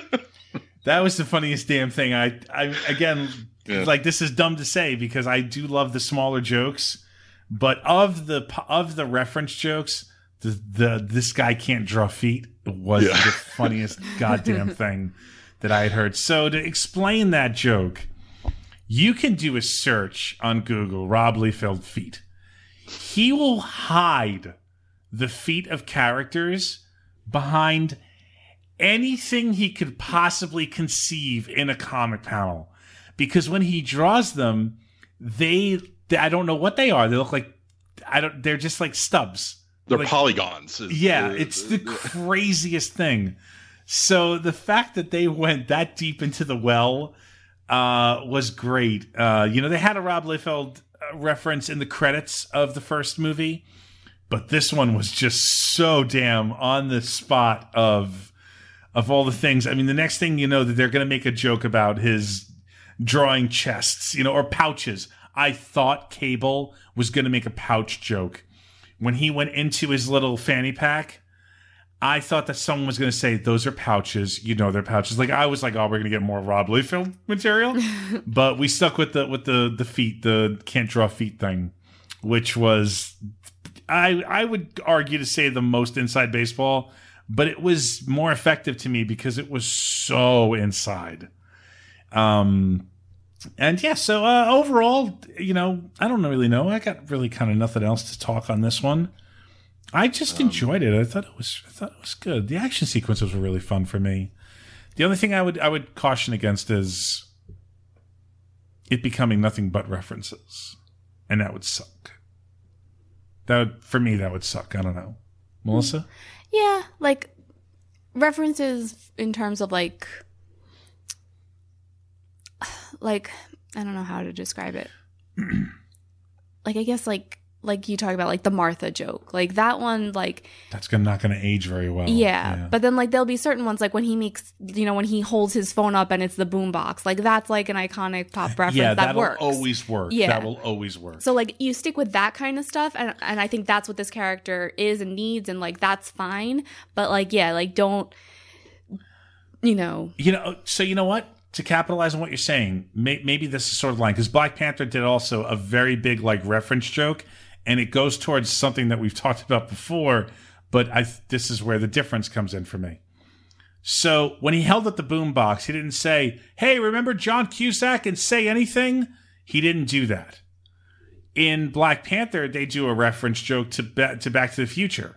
That was the funniest damn thing. I again, like, this is dumb to say because I do love the smaller jokes, but of the reference jokes, the this guy can't draw feet was the funniest goddamn thing that I had heard. So to explain that joke, you can do a search on Google, Rob Liefeld feet. He will hide the feet of characters behind anything he could possibly conceive in a comic panel. Because when he draws them, I don't know what they are. They look like, they're just like stubs. They're like polygons. It's the craziest thing. So the fact that they went that deep into the well was great. They had a Rob Liefeld reference in the credits of the first movie, but this one was just so damn on the spot of all the things. I mean, the next thing you know, that they're going to make a joke about his drawing chests, or pouches. I thought Cable was going to make a pouch joke when he went into his little fanny pack. I thought that someone was going to say, those are pouches. You know, they're pouches. Like, I was like, oh, we're going to get more Rob Liefeld material. But we stuck with the feet, the can't draw feet thing, which was, I would argue to say the most inside baseball, but it was more effective to me because it was so inside. And yeah, so overall, you know, I don't really know. I got really kind of nothing else to talk on this one. I just enjoyed it. I thought it was good. The action sequences were really fun for me. The only thing I would caution against is it becoming nothing but references, and that would suck. For me, that would suck. I don't know, Melissa. Yeah, like references in terms of like I don't know how to describe it. Like, I guess like you talk about like the Martha joke, like that one, like that's not going to age very well. Yeah, but then like there'll be certain ones like when he makes, you know, when he holds his phone up and it's the boombox, like that's like an iconic pop reference. Yeah, that that'll works. always work. Yeah, that will always work. So like you stick with that kind of stuff, and I think that's what this character is and needs, and like that's fine. But like, yeah, like don't, you know. So you know what? To capitalize on what you're saying, maybe this is sort of line, because Black Panther did also a very big like reference joke. And it goes towards something that we've talked about before, but this is where the difference comes in for me. So when he held up the boombox, he didn't say, hey, remember John Cusack and say anything? He didn't do that. In Black Panther, they do a reference joke to Back to the Future.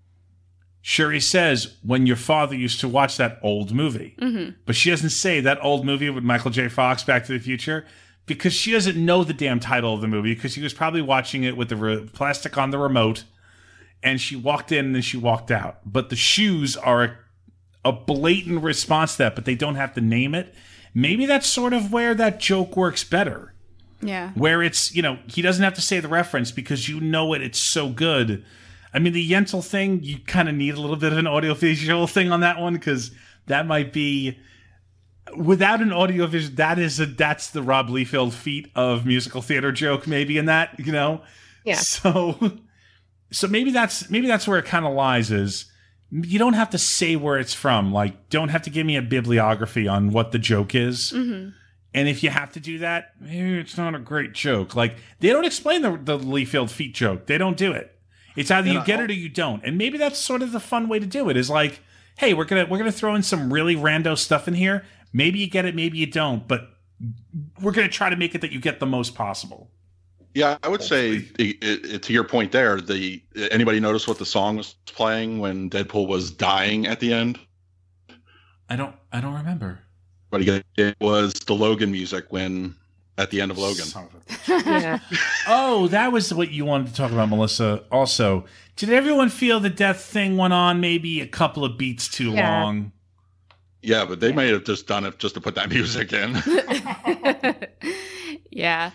Shuri says, when your father used to watch that old movie. Mm-hmm. But she doesn't say that old movie with Michael J. Fox, Back to the Future. Because she doesn't know the damn title of the movie, because she was probably watching it with the plastic on the remote, and she walked in and then she walked out. But the shoes are a blatant response to that, but they don't have to name it. Maybe that's sort of where that joke works better. Yeah. Where it's, you know, he doesn't have to say the reference because you know it. It's so good. I mean, the Yentl thing, you kind of need a little bit of an audiovisual thing on that one, because that might be... Without an audio vision, that's the Rob Liefeld feat of musical theater joke, maybe in that, you know? Yeah. So maybe that's where it kind of lies, is you don't have to say where it's from. Like, don't have to give me a bibliography on what the joke is. Mm-hmm. And if you have to do that, maybe it's not a great joke. Like, they don't explain the Liefeld feat joke. They don't do it. It's either you get it or you don't. And maybe that's sort of the fun way to do it, is like, hey, we're gonna throw in some really rando stuff in here. Maybe you get it, maybe you don't, but we're going to try to make it that you get the most possible. Yeah, I would say, to your point there, anybody notice what the song was playing when Deadpool was dying at the end? I don't remember. But it was the Logan music at the end of Logan. Yeah. Oh, that was what you wanted to talk about, Melissa. Also, did everyone feel the death thing went on maybe a couple of beats too long? Yeah, but they may have just done it just to put that music in. Yeah,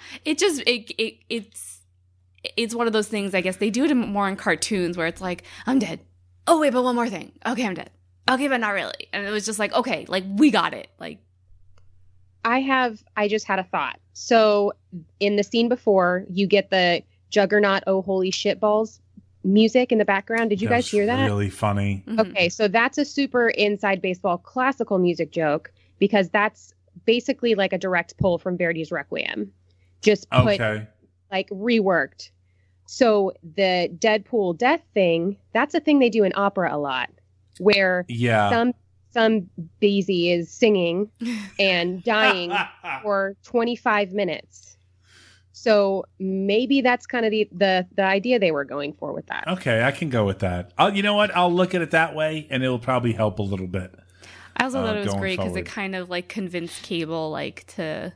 it's one of those things. I guess they do it more in cartoons where it's like, I'm dead. Oh wait, but one more thing. Okay, I'm dead. Okay, but not really. And it was just like, okay, like we got it. Like, I just had a thought. So in the scene before, you get the Juggernaut, oh holy shit balls music in the background. Did you guys hear that? Really funny. Mm-hmm. Okay, so that's a super inside baseball classical music joke, because that's basically like a direct pull from Verdi's Requiem. Just put like reworked. So the Deadpool death thing, that's a thing they do in opera a lot, where some Beezy is singing and dying for 25 minutes. So maybe that's kind of the idea they were going for with that. Okay, I can go with that. You know what? I'll look at it that way, and it'll probably help a little bit. I also thought it was great because it kind of like convinced Cable like to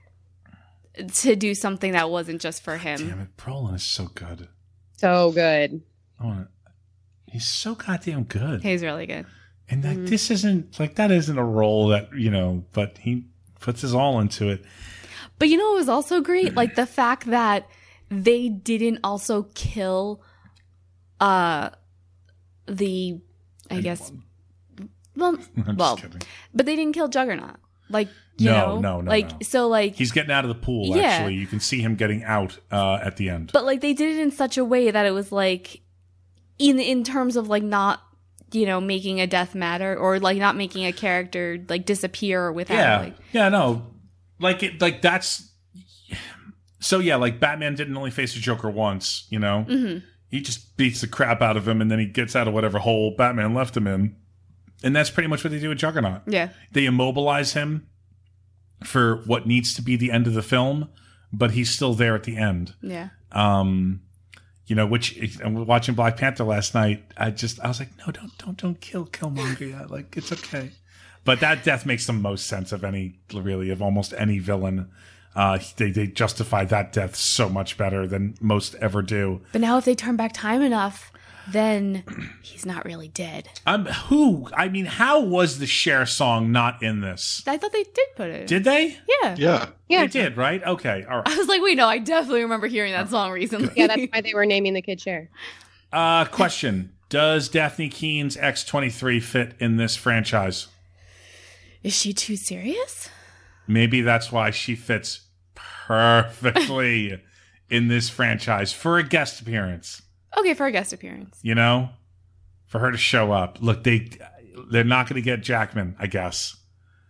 do something that wasn't just for him. Damn it, Brolin is so good. So good. He's so goddamn good. He's really good. And like, this isn't like, that isn't a role that, you know, but he puts his all into it. But you know what was also great? Like the fact that they didn't also kill I guess but they didn't kill Juggernaut. Like, you know, no. So like he's getting out of the pool, actually. You can see him getting out at the end. But like they did it in such a way that it was like in terms of like not making a death matter or like not making a character like disappear without that's so like Batman didn't only face the Joker once, Mm-hmm. He just beats the crap out of him and then he gets out of whatever hole Batman left him in. And that's pretty much what they do with Juggernaut. Yeah. They immobilize him for what needs to be the end of the film, but he's still there at the end. Yeah. Which watching Black Panther last night, I was like, no, don't kill Killmonger yet. Like, it's okay. But that death makes the most sense of almost any villain. They justify that death so much better than most ever do. But now if they turn back time enough, then he's not really dead. How was the Cher song not in this? I thought they did put it. Did they? Yeah. Yeah. They did, right? Okay, all right. I was like, wait, no, I definitely remember hearing that song recently. Yeah, that's why they were naming the kid Cher. Question. Does Daphne Keene's X-23 fit in this franchise? Is she too serious? Maybe that's why she fits perfectly in this franchise for a guest appearance. Okay, for a guest appearance. For her to show up. Look, they're not going to get Jackman, I guess.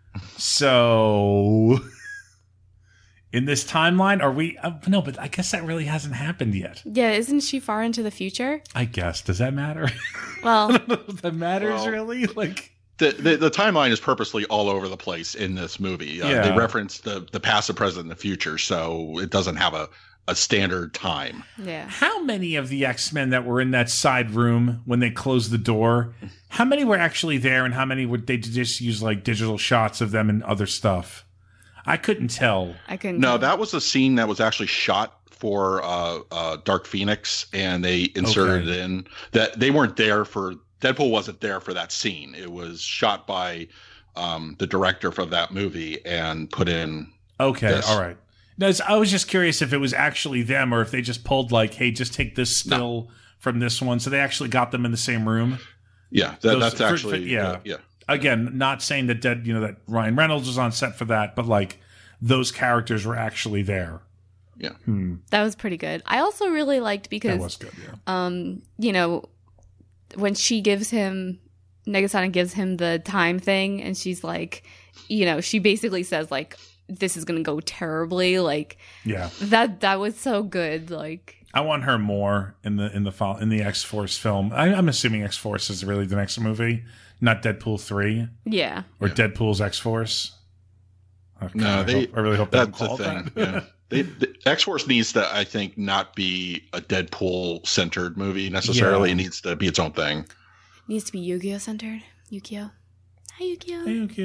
So, in this timeline, are we... no, but I guess that really hasn't happened yet. Yeah, isn't she far into the future? I guess. Does that matter? Well... I don't know if that matters, really. Like... The timeline is purposely all over the place in this movie. They reference the past, the present, and the future, so it doesn't have a standard time. Yeah. How many of the X-Men that were in that side room when they closed the door, how many were actually there and how many would they just use like digital shots of them and other stuff? I couldn't tell. No, that was a scene that was actually shot for Dark Phoenix, and they inserted it in. That they weren't there for... Deadpool wasn't there for that scene. It was shot by the director for that movie and put in. Okay, this. All right. No, I was just curious if it was actually them or if they just pulled like, hey, just take this still from this one. So they actually got them in the same room. Yeah, that's actually yeah. Again, not saying that that Ryan Reynolds was on set for that, but like those characters were actually there. Yeah, that was pretty good. I also really liked because that was good. Yeah. When she gives him, Negasonic gives him the time thing, and she's like, she basically says like, this is gonna go terribly. Like, yeah, that was so good. Like, I want her more in the X-Force film. I'm assuming X-Force is really the next movie, not Deadpool 3. Yeah, or Deadpool's X-Force. Okay, no, I really hope that's the thing. Yeah. The X-Force needs to, I think, not be a Deadpool-centered movie necessarily. Yeah. It needs to be its own thing. Needs to be Yu-Gi-Oh centered. Yu-Gi-Oh. Hi, Yu-Gi-Oh.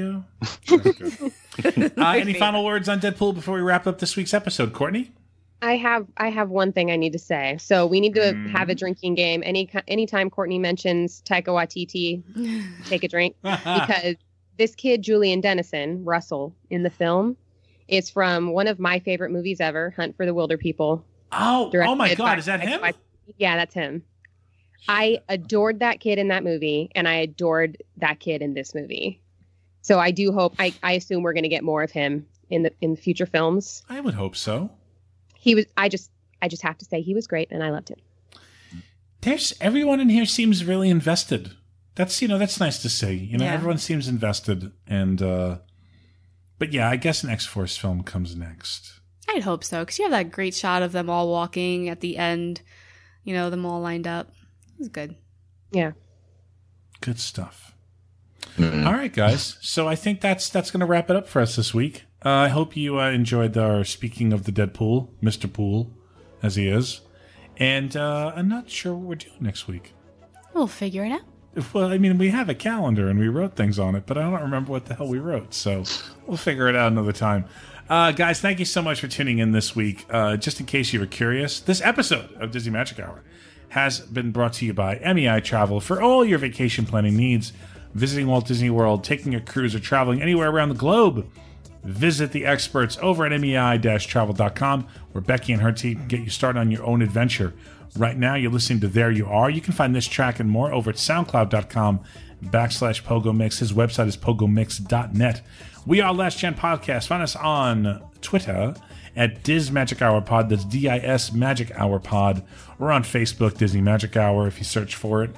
Hey, Yu-Gi-Oh. Any final words on Deadpool before we wrap up this week's episode, Courtney? I have one thing I need to say. So we need to have a drinking game. Anytime Courtney mentions Taika Waititi, take a drink. Because this kid, Julian Dennison, Russell, in the film, is from one of my favorite movies ever, Hunt for the Wilder People. Oh my God, is that him? Yeah, that's him. I adored that kid in that movie, and I adored that kid in this movie. So I do hope, I assume we're going to get more of him in the future films. I would hope so. I just have to say he was great, and I loved him. Everyone in here seems really invested. That's nice to see. Everyone seems invested, and but yeah, I guess an X-Force film comes next. I'd hope so, because you have that great shot of them all walking at the end. Them all lined up. It was good. Yeah. Good stuff. Mm-hmm. All right, guys. So I think that's going to wrap it up for us this week. I hope you enjoyed our Speaking of the Deadpool, Mr. Pool, as he is. And I'm not sure what we're doing next week. We'll figure it out. Well, I mean, we have a calendar and we wrote things on it, but I don't remember what the hell we wrote. So we'll figure it out another time. Guys, thank you so much for tuning in this week. Just in case you were curious, this episode of Disney Magic Hour has been brought to you by MEI Travel. For all your vacation planning needs, visiting Walt Disney World, taking a cruise, or traveling anywhere around the globe, visit the experts over at MEI-travel.com, where Becky and her team can get you started on your own adventure. Right now, you're listening to There You Are. You can find this track and more over at SoundCloud.com/PogoMix. His website is PogoMix.net. We are Last Gen Podcast. Find us on Twitter at Diz Magic Hour Pod. That's DIS Magic Hour Pod. We're on Facebook, Disney Magic Hour, if you search for it.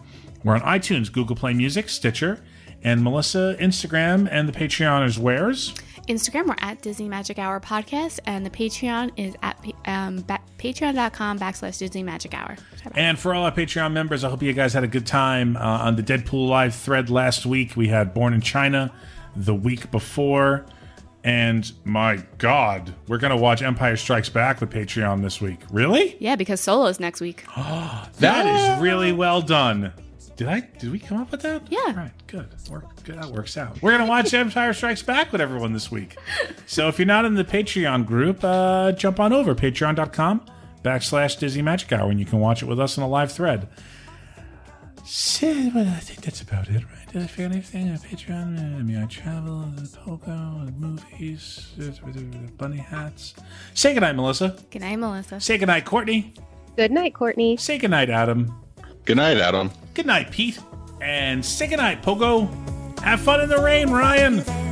We're on iTunes, Google Play Music, Stitcher, and Melissa, Instagram, and the Patreon is where's? Instagram, we're at Disney Magic Hour Podcast, and the Patreon is at patreon.com/Disney Magic Hour. And for all our Patreon members, I hope you guys had a good time on the Deadpool Live thread last week. We had Born in China the week before. And my God, we're going to watch Empire Strikes Back with Patreon this week. Really? Yeah, because Solo's next week. That is really well done. Did we come up with that? Yeah. All right, good. That works out. We're going to watch Empire Strikes Back with everyone this week. So if you're not in the Patreon group, jump on over, patreon.com/Disney Magic Hour, and you can watch it with us in a live thread. So, well, I think that's about it, right? Did I forget anything? Patreon? I mean, I travel, Pogo, movies, bunny hats. Say goodnight, Melissa. Good night, Melissa. Say goodnight, Courtney. Good night, Courtney. Say goodnight, Adam. Good night, Adam. Good night, Pete. And say goodnight, Pogo. Have fun in the rain, Ryan.